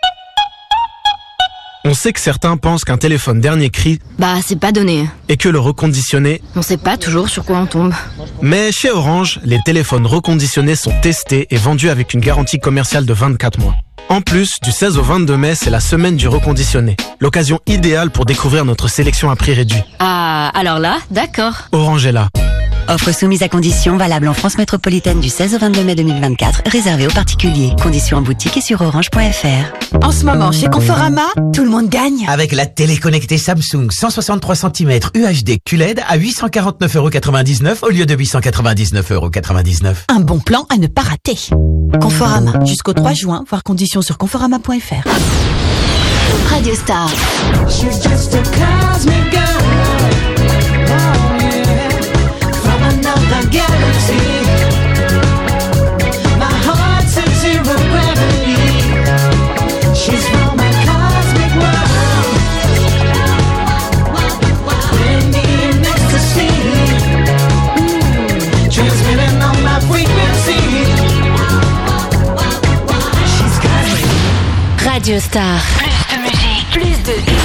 On sait que certains pensent qu'un téléphone dernier cri... Bah, c'est pas donné. Et que le reconditionné... On sait pas toujours sur quoi on tombe. Mais chez Orange, les téléphones reconditionnés sont testés et vendus avec une garantie commerciale de vingt-quatre mois. En plus, du seize au vingt-deux mai, c'est la semaine du reconditionné. L'occasion idéale pour découvrir notre sélection à prix réduit. Ah, alors là, d'accord. Orange est là. Offre soumise à conditions, valable en France métropolitaine du seize au vingt-deux mai deux mille vingt-quatre, réservée aux particuliers. Conditions en boutique et sur orange point f r. En ce moment, chez Conforama, tout le monde gagne. Avec la télé connectée Samsung cent soixante-trois centimètres U H D Q L E D à huit cent quarante-neuf euros quatre-vingt-dix-neuf au lieu de huit cent quatre-vingt-dix-neuf euros quatre-vingt-dixneuf. Un bon plan à ne pas rater. Conforama, jusqu'au trois juin, voir conditions sur conforama point f r. Radio Star. She's just a cosmic girl. Oh, yeah. From another galaxy. My heart's at zero gravity. She's from a cosmic world. In the ecstasy. Mm. Transmitting on my frequency. She's cosmic. Radio Star. Plus de musique, plus de hits.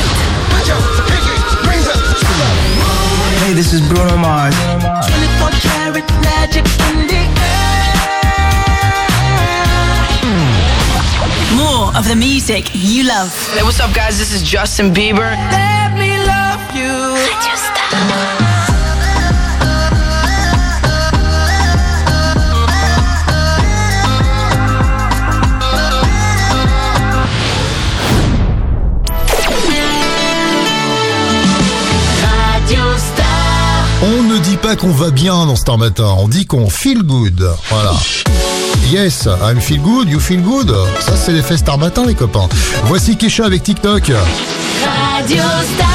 Hey, this is Bruno Mars. twenty-four karat magic in the air. More of the music you love. Hey, what's up, guys? This is Justin Bieber. Let me love you. Radio Star. On ne dit pas qu'on va bien dans Star Matin, on dit qu'on feel good. Voilà. Yes, I'm feel good, you feel good. Ça, c'est l'effet Star Matin, les copains. Voici Kesha avec TikTok. Radio Star.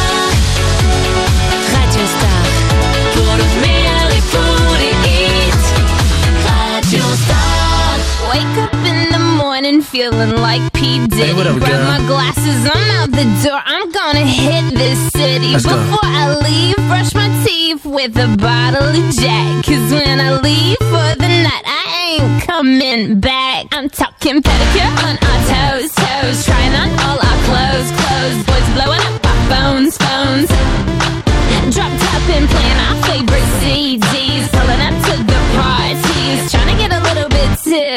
Radio Star. Pour le meilleur et pour les hits. Radio Star. Wake up in the morning feeling like P. Diddy. Hey, what up, Grab girl? my glasses, I'm out the door. I'm gonna hit this city. Let's go. Before I leave, brush my teeth with a bottle of Jack. Cause when I leave for the night, I ain't coming back. I'm talking pedicure on our toes, toes. Trying on all our clothes, clothes. Boys blowing up our phones, phones. Drop top and playing our favorite C Ds. Pulling up to the parties. Trying to get a little bit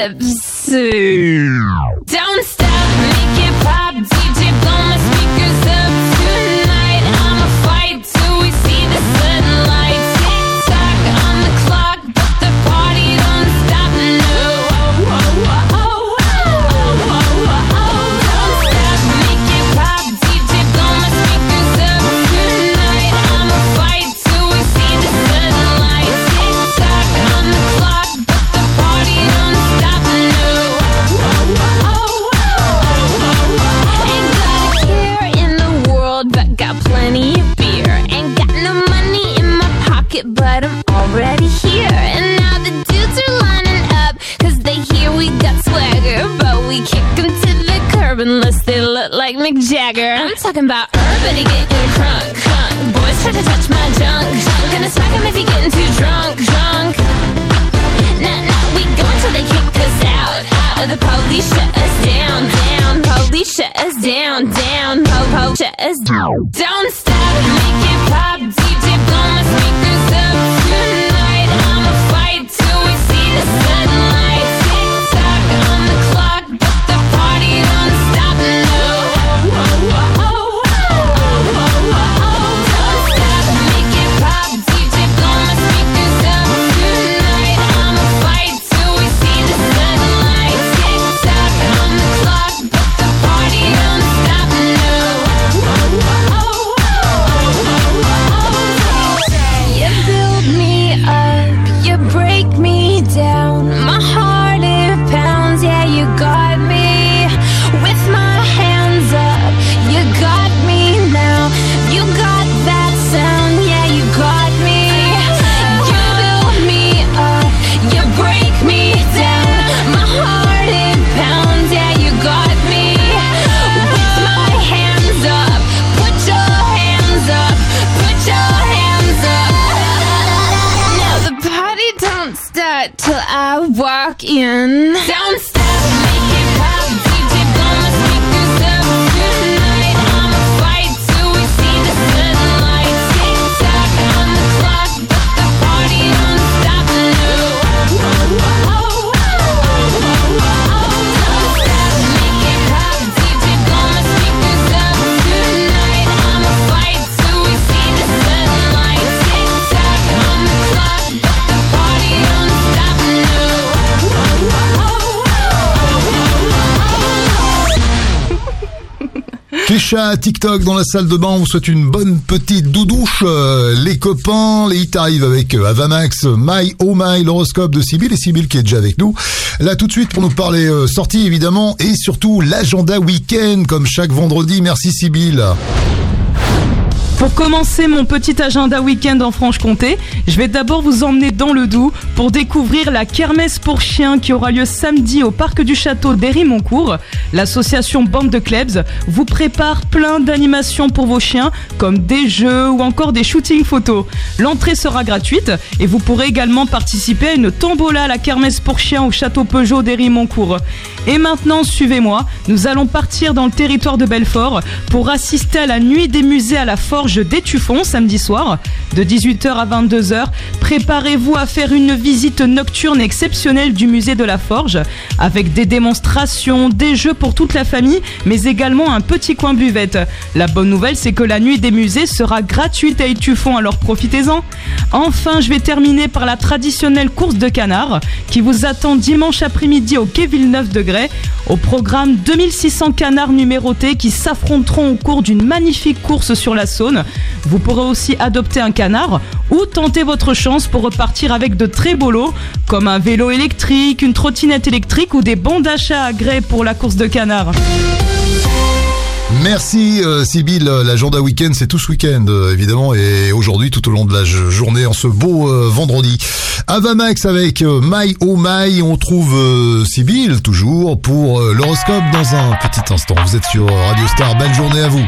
tipsy. Don't stop, make it pop. D J, blow my speakers up tonight. I'ma fight till we see the sunlight. Tick tock on the clock, but the party don't stop. No, oh, oh, oh, oh, oh, oh, oh. Don't stop, make it pop. D J, blow my speakers up tonight. I'ma fight till we see the sunlight. Tick tock on the clock, but the party don't stop. No, oh, oh, oh, oh, oh, oh. Ain't got a care in the world, but got plenty of beer. Ain't got no money in my pocket, but I'm already here. And now the dudes are lining up, cause they hear we got swagger. But we kick them to the curb unless they look like Mick Jagger. I'm talking about everybody getting crunk, crunk. Boys try to touch my junk, junk. Gonna smack him if he getting too drunk, drunk. Nah, nah, we go until they kick us out, out. The police shut us down, down. Police shut us down, down. Po, po, shut us down. Don't stop, make it pop. D J, blow my speakers up tonight. I'ma fight till we see the sunlight. Tick tock on the clock, but the party don't stop. No, oh, oh, oh, oh. weekend. Don't stop, make it pop, D J blow my speakers up tonight. I'ma fight till we see the sunlight. Tick tock on the clock, but the party don't stop, no. Don't stop, make it pop, D J blow my speakers up tonight. I'ma fight till we see the sunlight. Tick tock on the clock, but the party don't stop, no. Kesha, TikTok dans la salle de bain, on vous souhaite une bonne petite doudouche. Euh, les copains, les hits arrivent avec euh, Avamax, My Oh My, l'horoscope de Sybille, et Sybille qui est déjà avec nous. Là tout de suite pour nous parler euh, sortie évidemment, et surtout l'agenda week-end comme chaque vendredi. Merci Sybille. Pour commencer mon petit agenda week-end en Franche-Comté, je vais d'abord vous emmener dans le Doubs pour découvrir la kermesse pour chiens qui aura lieu samedi au parc du château d'Héry-Moncourt. L'association Bande de Klebs vous prépare plein d'animations pour vos chiens, comme des jeux ou encore des shootings photos. L'entrée sera gratuite et vous pourrez également participer à une tombola à la kermesse pour chiens au château Peugeot d'Héry-Moncourt. Et maintenant, suivez-moi, nous allons partir dans le territoire de Belfort pour assister à la nuit des musées à la Forge d'Étueffont samedi soir de dix-huit heures à vingt-deux heures. Préparez-vous à faire une visite nocturne exceptionnelle du musée de la Forge avec des démonstrations, des jeux pour toute la famille, mais également un petit coin buvette. La bonne nouvelle, c'est que la nuit des musées sera gratuite à Étueffont, alors profitez-en. Enfin, je vais terminer par la traditionnelle course de canards qui vous attend dimanche après-midi au quai Villeneuve de Grès. Au programme, deux mille six cents canards numérotés qui s'affronteront au cours d'une magnifique course sur la Saône. Vous pourrez aussi adopter un canard ou tenter votre chance pour repartir avec de très beaux lots comme un vélo électrique, une trottinette électrique ou des bons d'achat à Grès pour la course de canards. Merci euh, Sybille, l'agenda week-end c'est tout ce week-end euh, évidemment, et aujourd'hui tout au long de la journée en ce beau euh, vendredi. Avamax avec euh, My Oh My, on trouve euh, Sybille toujours pour euh, l'horoscope dans un petit instant. Vous êtes sur Radio Star, belle journée à vous.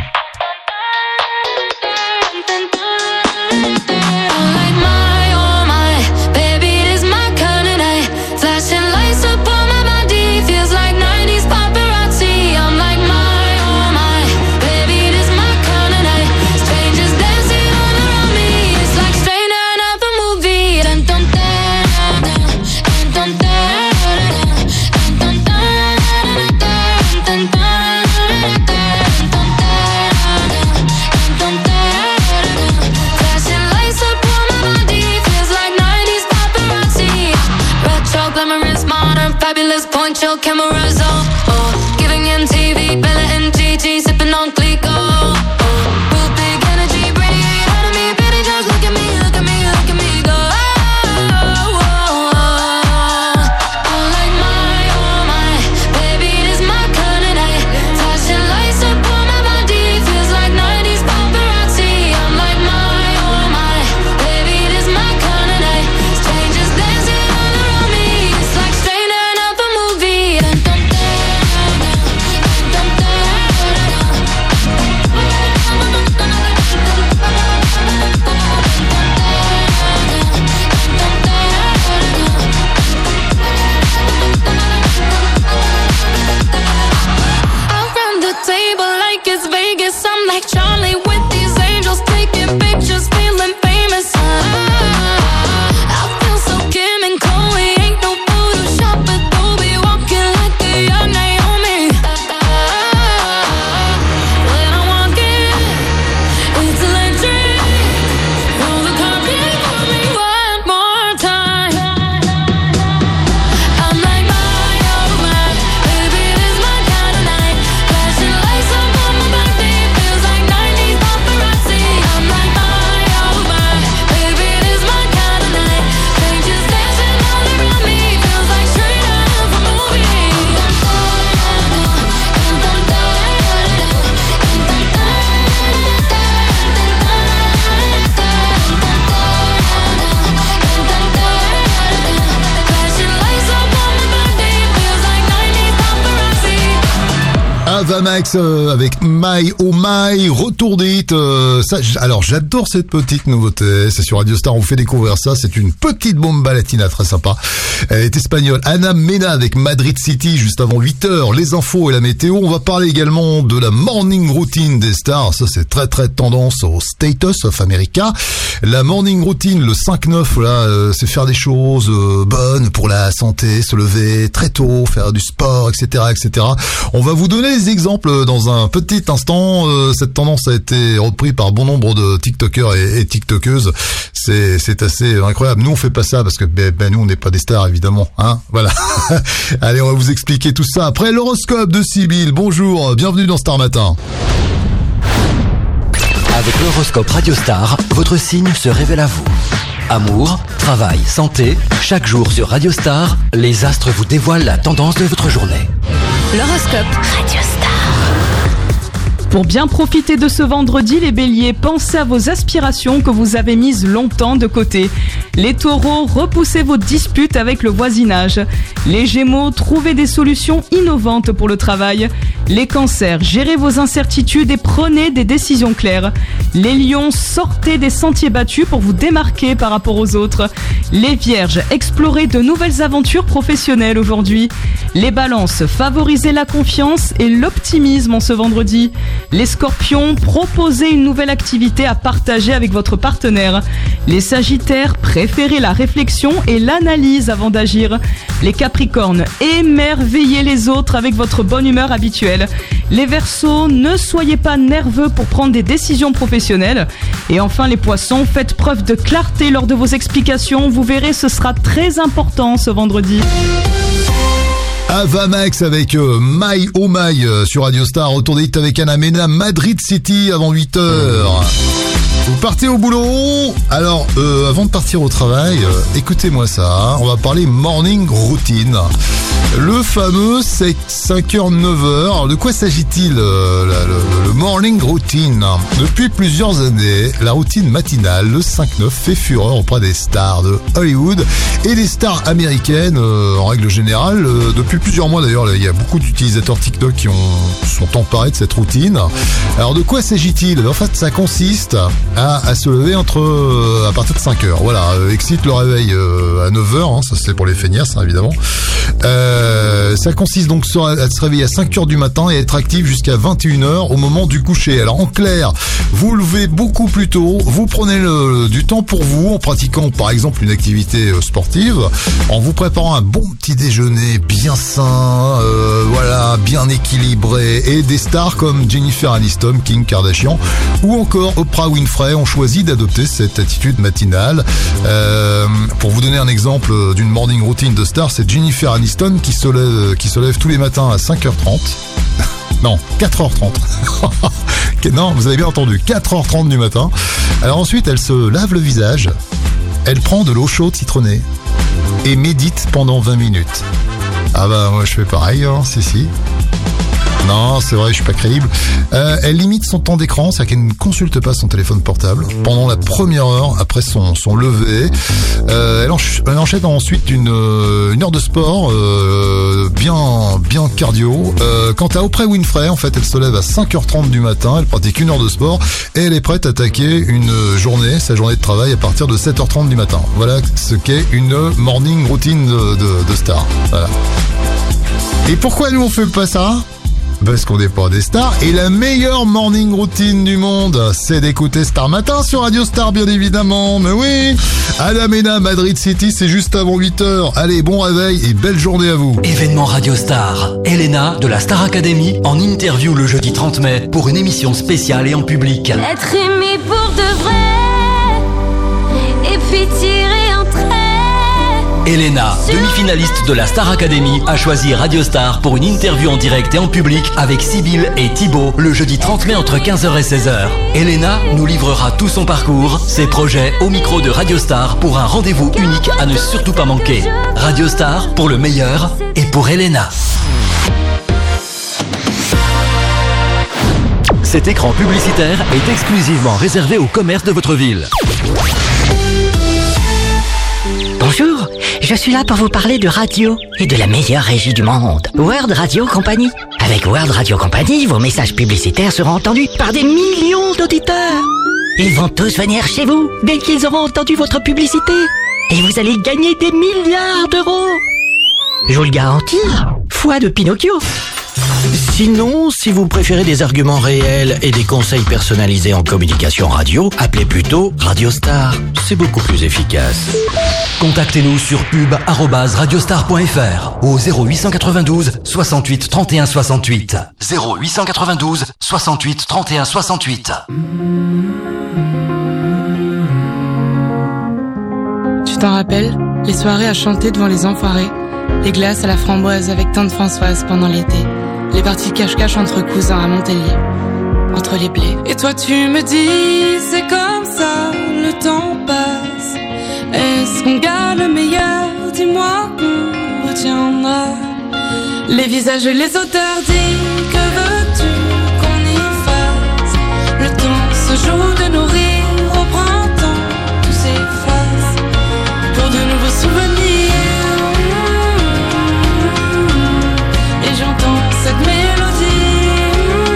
Poncho cameras on, oh, giving M T V, Bella and Gigi, sipping on Clico. Oh, real big energy, radiate out of me, baby, just look at me, look at me, look at me go. Oh, oh, oh, oh. I'm like my, oh my, baby, it is my kind of night. Flashing lights up on my body, feels like nineties paparazzi. I'm like my, oh my, baby, it is my kind of night. Strangers dancing all around me, it's like straight out of a movie. Dun, dun, dun, dun, dun, dun. Around the table like it's Vegas, I'm like Charlie with these angels taking pictures, feeling famous. I feel so Kim and Chloe, ain't no Photoshop, but Adobe, walking like a young Naomi. When I walk in, it's electric. Roll the carpet for me one more time. I'm like my, oh my, baby, it is my kind of night. Flashing lights up on my body, feels like nineties Avamax euh, avec My Oh My, retour d'hit. Euh, ça, j- alors j'adore cette petite nouveauté. C'est sur Radio Star, on vous fait découvrir ça. C'est une petite bomba latina très sympa. Elle est espagnole. Ana Mena avec Madrid City juste avant huit heures. Les infos et la météo. On va parler également de la morning routine des stars. Ça c'est très très tendance au Status of America. La morning routine, le cinq neuf, là, euh, c'est faire des choses euh, bonnes pour la santé, se lever très tôt, faire du sport, et cetera, et cetera. On va vous donner des exemples dans un petit instant. Euh, cette tendance a été reprise par bon nombre de TikTokers et, et TikTokeuses. C'est, c'est assez incroyable. Nous, on fait pas ça parce que ben, ben nous, on n'est pas des stars, évidemment. Hein, voilà. Allez, on va vous expliquer tout ça après l'horoscope de Sybille. Bonjour, bienvenue dans Star Matin. Avec l'horoscope Radio Star, votre signe se révèle à vous. Amour, travail, santé, chaque jour sur Radio Star, les astres vous dévoilent la tendance de votre journée. L'horoscope Radio Star. Pour bien profiter de ce vendredi, les béliers, pensez à vos aspirations que vous avez mises longtemps de côté. Les taureaux, repoussez vos disputes avec le voisinage. Les gémeaux, trouvez des solutions innovantes pour le travail. Les cancers, gérez vos incertitudes et prenez des décisions claires. Les lions, sortez des sentiers battus pour vous démarquer par rapport aux autres. Les vierges, explorez de nouvelles aventures professionnelles aujourd'hui. Les balances, favorisez la confiance et l'optimisme en ce vendredi. Les scorpions, proposez une nouvelle activité à partager avec votre partenaire. Les sagittaires, préférez la réflexion et l'analyse avant d'agir. Les capricornes, émerveillez les autres avec votre bonne humeur habituelle. Les verseaux, ne soyez pas nerveux pour prendre des décisions professionnelles. Et enfin les poissons, faites preuve de clarté lors de vos explications. Vous verrez, ce sera très important ce vendredi. Avamax avec euh, My Oh My euh, sur Radio Star. Retour d'hit avec Ana Mena, Madrid City avant huit heures. Vous partez au boulot. Alors, euh, avant de partir au travail, euh, écoutez-moi ça. On va parler morning routine. Le fameux cinq heures neuf heures. Alors, de quoi s'agit-il euh, la, le, le morning routine? Depuis plusieurs années, la routine matinale, le cinq neuf, fait fureur auprès des stars de Hollywood et des stars américaines euh, en règle générale. Euh, depuis plusieurs mois d'ailleurs, il y a beaucoup d'utilisateurs TikTok qui ont, sont emparés de cette routine. Alors, de quoi s'agit-il? En fait, ça consiste à, à se lever entre euh, à partir de cinq heures. Voilà, euh, excite le réveil euh, à neuf heures, hein, ça c'est pour les feignasses hein, évidemment. Euh, ça consiste donc sur, à se réveiller à cinq heures du matin et être actif jusqu'à vingt et une heures au moment du coucher. Alors en clair, vous levez beaucoup plus tôt, vous prenez le, du temps pour vous en pratiquant par exemple une activité euh, sportive, en vous préparant un bon petit déjeuner bien sain, euh, voilà, bien équilibré, et des stars comme Jennifer Aniston, Kim Kardashian ou encore Oprah Winfrey ont choisi d'adopter cette attitude matinale. Euh, pour vous donner un exemple d'une morning routine de star, c'est Jennifer Aniston qui se lève, qui se lève tous les matins à cinq heures trente. Non, quatre heures trente. Non, vous avez bien entendu, quatre heures trente du matin. Alors ensuite, elle se lave le visage, elle prend de l'eau chaude citronnée et médite pendant vingt minutes. Ah bah moi je fais pareil, hein, si si. Non, c'est vrai, je suis pas crédible. Euh, elle limite son temps d'écran, c'est-à-dire qu'elle ne consulte pas son téléphone portable pendant la première heure après son, son lever. Euh, elle, encha- elle enchaîne ensuite une, euh, une heure de sport euh, bien, bien cardio. Euh, quant à Oprah Winfrey, en fait, elle se lève à cinq heures trente du matin, elle pratique une heure de sport et elle est prête à attaquer une journée, sa journée de travail à partir de sept heures trente du matin. Voilà ce qu'est une morning routine de, de, de star. Voilà. Et pourquoi nous on fait pas ça ? Parce qu'on n'est pas des stars. Et la meilleure morning routine du monde, c'est d'écouter Star Matin sur Radio Star, bien évidemment. Mais oui, Ana Mena, Madrid City, c'est juste avant huit heures. Allez, bon réveil et belle journée à vous. Événement Radio Star. Elena de la Star Academy en interview le jeudi trente mai pour une émission spéciale et en public. Être aimé pour de vrai, et puis tirer un trait. Elena, demi-finaliste de la Star Academy, a choisi Radio Star pour une interview en direct et en public avec Sybille et Thibaut le jeudi trente mai entre quinze heures et seize heures. Elena nous livrera tout son parcours, ses projets au micro de Radio Star pour un rendez-vous unique à ne surtout pas manquer. Radio Star pour le meilleur et pour Elena. Cet écran publicitaire est exclusivement réservé au commerce de votre ville. Bonjour, je suis là pour vous parler de radio et de la meilleure régie du monde, World Radio Company. Avec World Radio Company, vos messages publicitaires seront entendus par des millions d'auditeurs. Ils vont tous venir chez vous dès qu'ils auront entendu votre publicité. Et vous allez gagner des milliards d'euros. Je vous le garantis, foi de Pinocchio. Sinon, si vous préférez des arguments réels et des conseils personnalisés en communication radio, appelez plutôt Radio Star. C'est beaucoup plus efficace. Contactez-nous sur pub arobase radiostar point fr au zéro huit cent quatre-vingt-douze soixante-huit trente et un soixante-huit. zéro huit cent quatre-vingt-douze soixante-huit trente et un soixante-huit. Tu t'en rappelles, les soirées à chanter devant les enfoirés, les glaces à la framboise avec tante Françoise pendant l'été, les parties cache-cache entre cousins à Montpellier, entre les blés. Et toi tu me dis, c'est comme ça, le temps passe. Est-ce qu'on garde le meilleur? Dis-moi qu'on retiendra les visages et les odeurs. Dis, que veux-tu qu'on y fasse? Le temps se joue de nos rires au printemps, tout s'efface pour de nouveaux souvenirs. Et j'entends cette mélodie,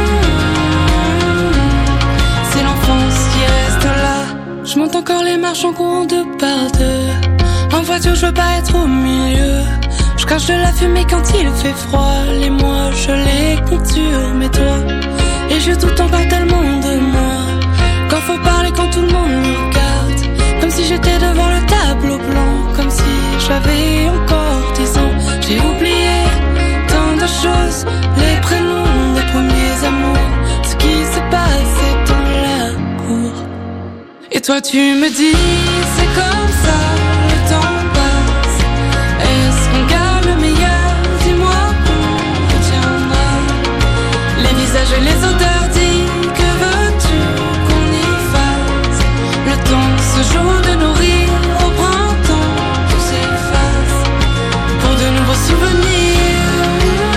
c'est l'enfance qui reste là. Je monte encore les marches en courant deux par deux. En voiture je veux pas être au milieu. Je crache de la fumée quand il fait froid. Les mois je les compte sur mes doigts. Et je doute encore tellement de moi. Quand faut parler, quand tout le monde me regarde, comme si j'étais devant le tableau blanc, comme si j'avais encore dix ans. J'ai oublié tant de choses, les prénoms des premiers amours, ce qui s'est passé dans la cour. Et toi tu me dis, c'est comme ça, le temps passe. Est-ce qu'on garde le meilleur? Dis-moi qu'on retiendra les visages et les odeurs. Dis, que veux-tu qu'on y fasse? Le temps se joue de nos rires au printemps, tout s'efface pour de nouveaux souvenirs.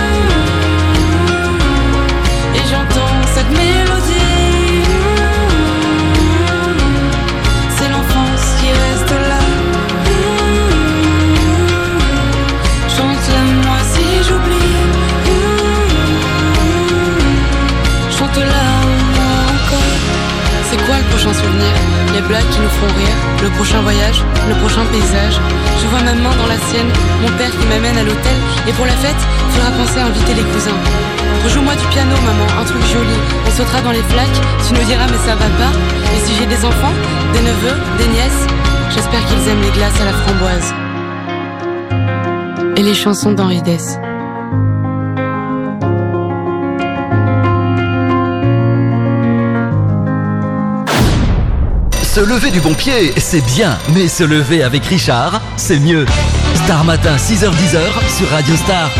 Et j'entends cette mélodie, c'est l'enfance qui reste là. Chante-la-moi si j'oublie, chante-la moi encore. C'est quoi le prochain souvenir? Les blagues qui nous feront rire, le prochain voyage, le prochain paysage. Je vois ma main dans la sienne, mon père qui m'amène à l'hôtel. Et pour la fête, faudra penser à inviter les cousins. Rejoue-moi du piano maman, un truc joli. On sautera dans les flaques, tu nous diras mais ça va pas. Et si j'ai des enfants, des neveux, des nièces, j'espère qu'ils aiment les glaces à la framboise et les chansons d'Henri Dess. Se lever du bon pied, c'est bien, mais se lever avec Richard, c'est mieux. Star Matin, six heures dix heures sur Radio Star.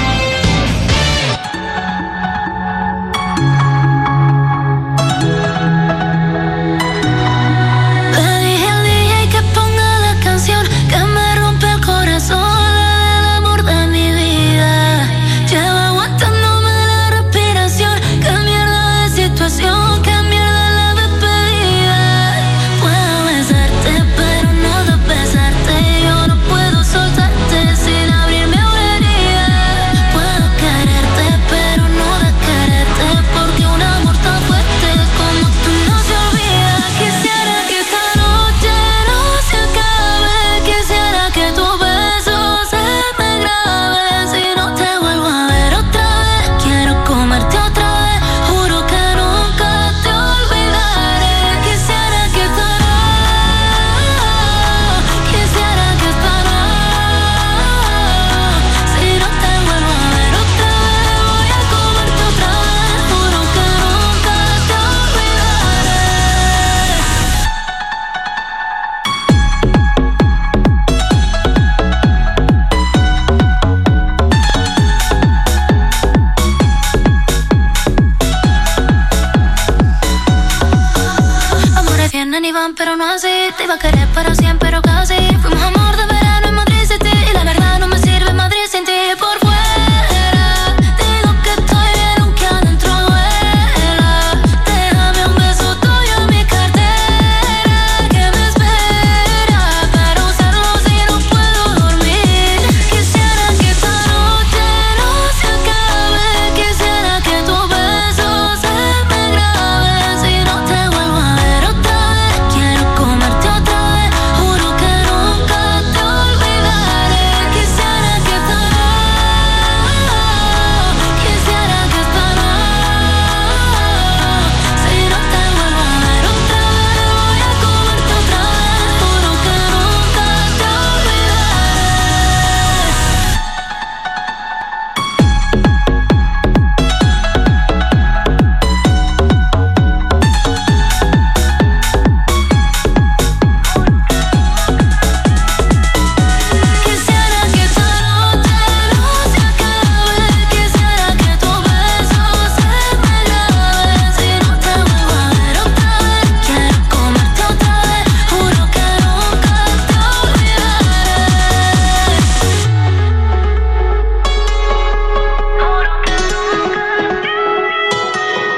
Pero no así, te iba a querer para siempre, pero casi